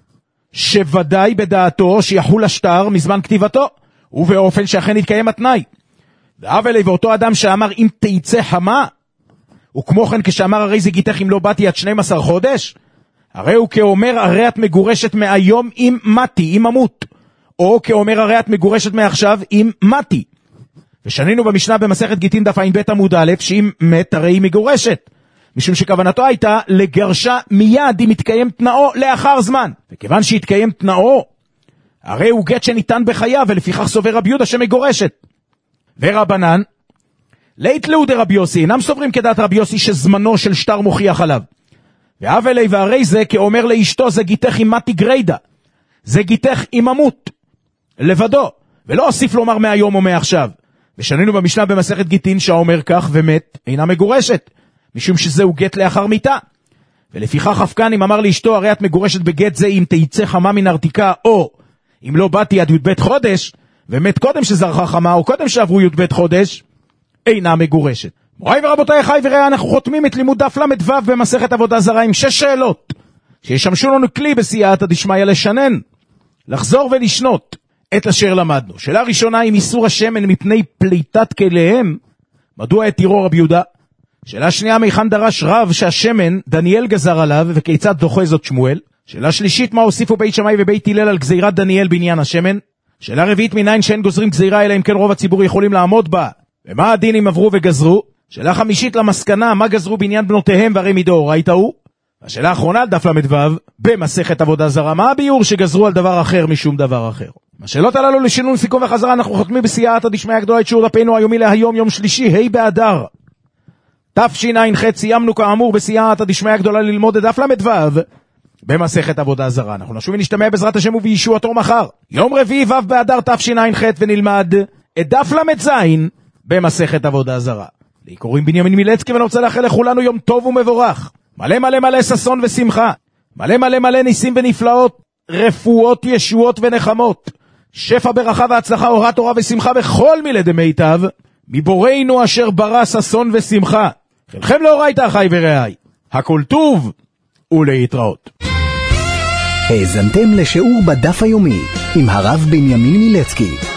שוודאי בדעתו שיחול השטר מזמן כתיבתו, ובאופן שאכן יתקיים התנאי. ואב אלי ואותו אדם שאמר אם תיצא חמה, וכמו כן כשאמר הרי זה גיתך אם לא באתי עד שנים עשר חודש, הרי הוא כאומר הרי את מגורשת מהיום אם מתי, אם אמות, או כאומר הרי את מגורשת מעכשיו אם מתי. ושנינו במשנה במסכת גיטין דף עין בית עמוד א', שאם מת הרי היא מגורשת, משום שכוונתו הייתה לגרשה מיד אם יתקיים תנאו לאחר זמן, וכיוון שהתקיים תנאו הרי הוא גט שניתן בחייו, ולפיכך סובר רבי יהודה שמגורשת. ורבנן לית לאו דרבי יוסי, אינם סוברים כדעת רבי יוסי שזמנו של שטר מוכיח עליו. ואב אלי והרי זה כאומר לאשתו זה גיתך אם מתי גרידה, זה גיתך אם אמות לבדו, ולא הוסיף לומר מהיום או מעכשיו. ושנינו במשנה במסכת גיטין שהאומר כך ומת אינה מגורשת, משום שזהו גט לאחר מיתה. ולפיכך אף כאן אם אמר לאשתו הרי את מגורשת בגט זה אם תיצא חמה מן ארתיקה, או אם לא באתי עד י"ב חודש ומת קודם שזרחה חמה, או קודם שעברו י"ב חודש, אינה מגורשת. מוריי ורבותיי, חי וראה, אנחנו חותמים את לימוד דף למד ו' במסכת עבודה זרה עם שש שאלות שישמשו לנו כלי בסייעתא דשמיא לשנן, לחזור ולשנות את אשר למדנו. שאלה ראשונה, עם איסור השמן מפני פליטת כליהם, מדוע התירו רבי יהודה? שאלה שנייה, מיכן דרש רב שהשמן דניאל גזר עליו, וכיצד דוחה זאת שמואל? שאלה שלישית, מה הוסיפו בית שמאי ובית הלל על גזירת דניאל בעניין השמן? שאלה רביעית, מניין שאין גוזרים גזירה אלא אם כן רוב הציבור יכולים לעמוד בה, ומה הדין אם עברו וגזרו? שאלה חמישית, למסקנה, מה גזרו בעניין בנותיהם והרי מדאורייתא הוא? השאלה האחרונה, דף למד ו' במסכת עבודה זרה, מה הביאור שגזרו על דבר אחר משום דבר אחר? השאלות הללו לשינון סיכום וחזרה, אנחנו חותמים בסייעתא דשמיא הגדולה את שיעור דפנו היומי להיום, יום שלישי, ה' באדר תשע"ח. סיימנו כאמור בסייעתא דשמיא הגדולה ללמוד את דף למד ו' במסכת עבודה זרה. אנחנו נשוב ונשתמע בעזרת השם ובישועתו מחר, יום רביעי ו' באדר תשע"ח, ונלמד את דף למד ז' במסכת עבודה זרה. לי קוראים בנימין מילצקי, ואני רוצה לאחל לכולנו יום טוב ומבורך, מלא מלא מלא ששון ושמחה, מלא מלא מלא ניסים ונפלאות, רפואות, ישועות ונחמות, שפע ברכה והצלחה, אורת תורה ושמחה בכל מילי דמיטב, מבורנו אשר ברא ששון ושמחה. חלכם לאורייתא, אחי ורעי, הכל טוב ולהתראות. האזנתם לשיעור בדף היומי עם הרב בנימין מילצקי.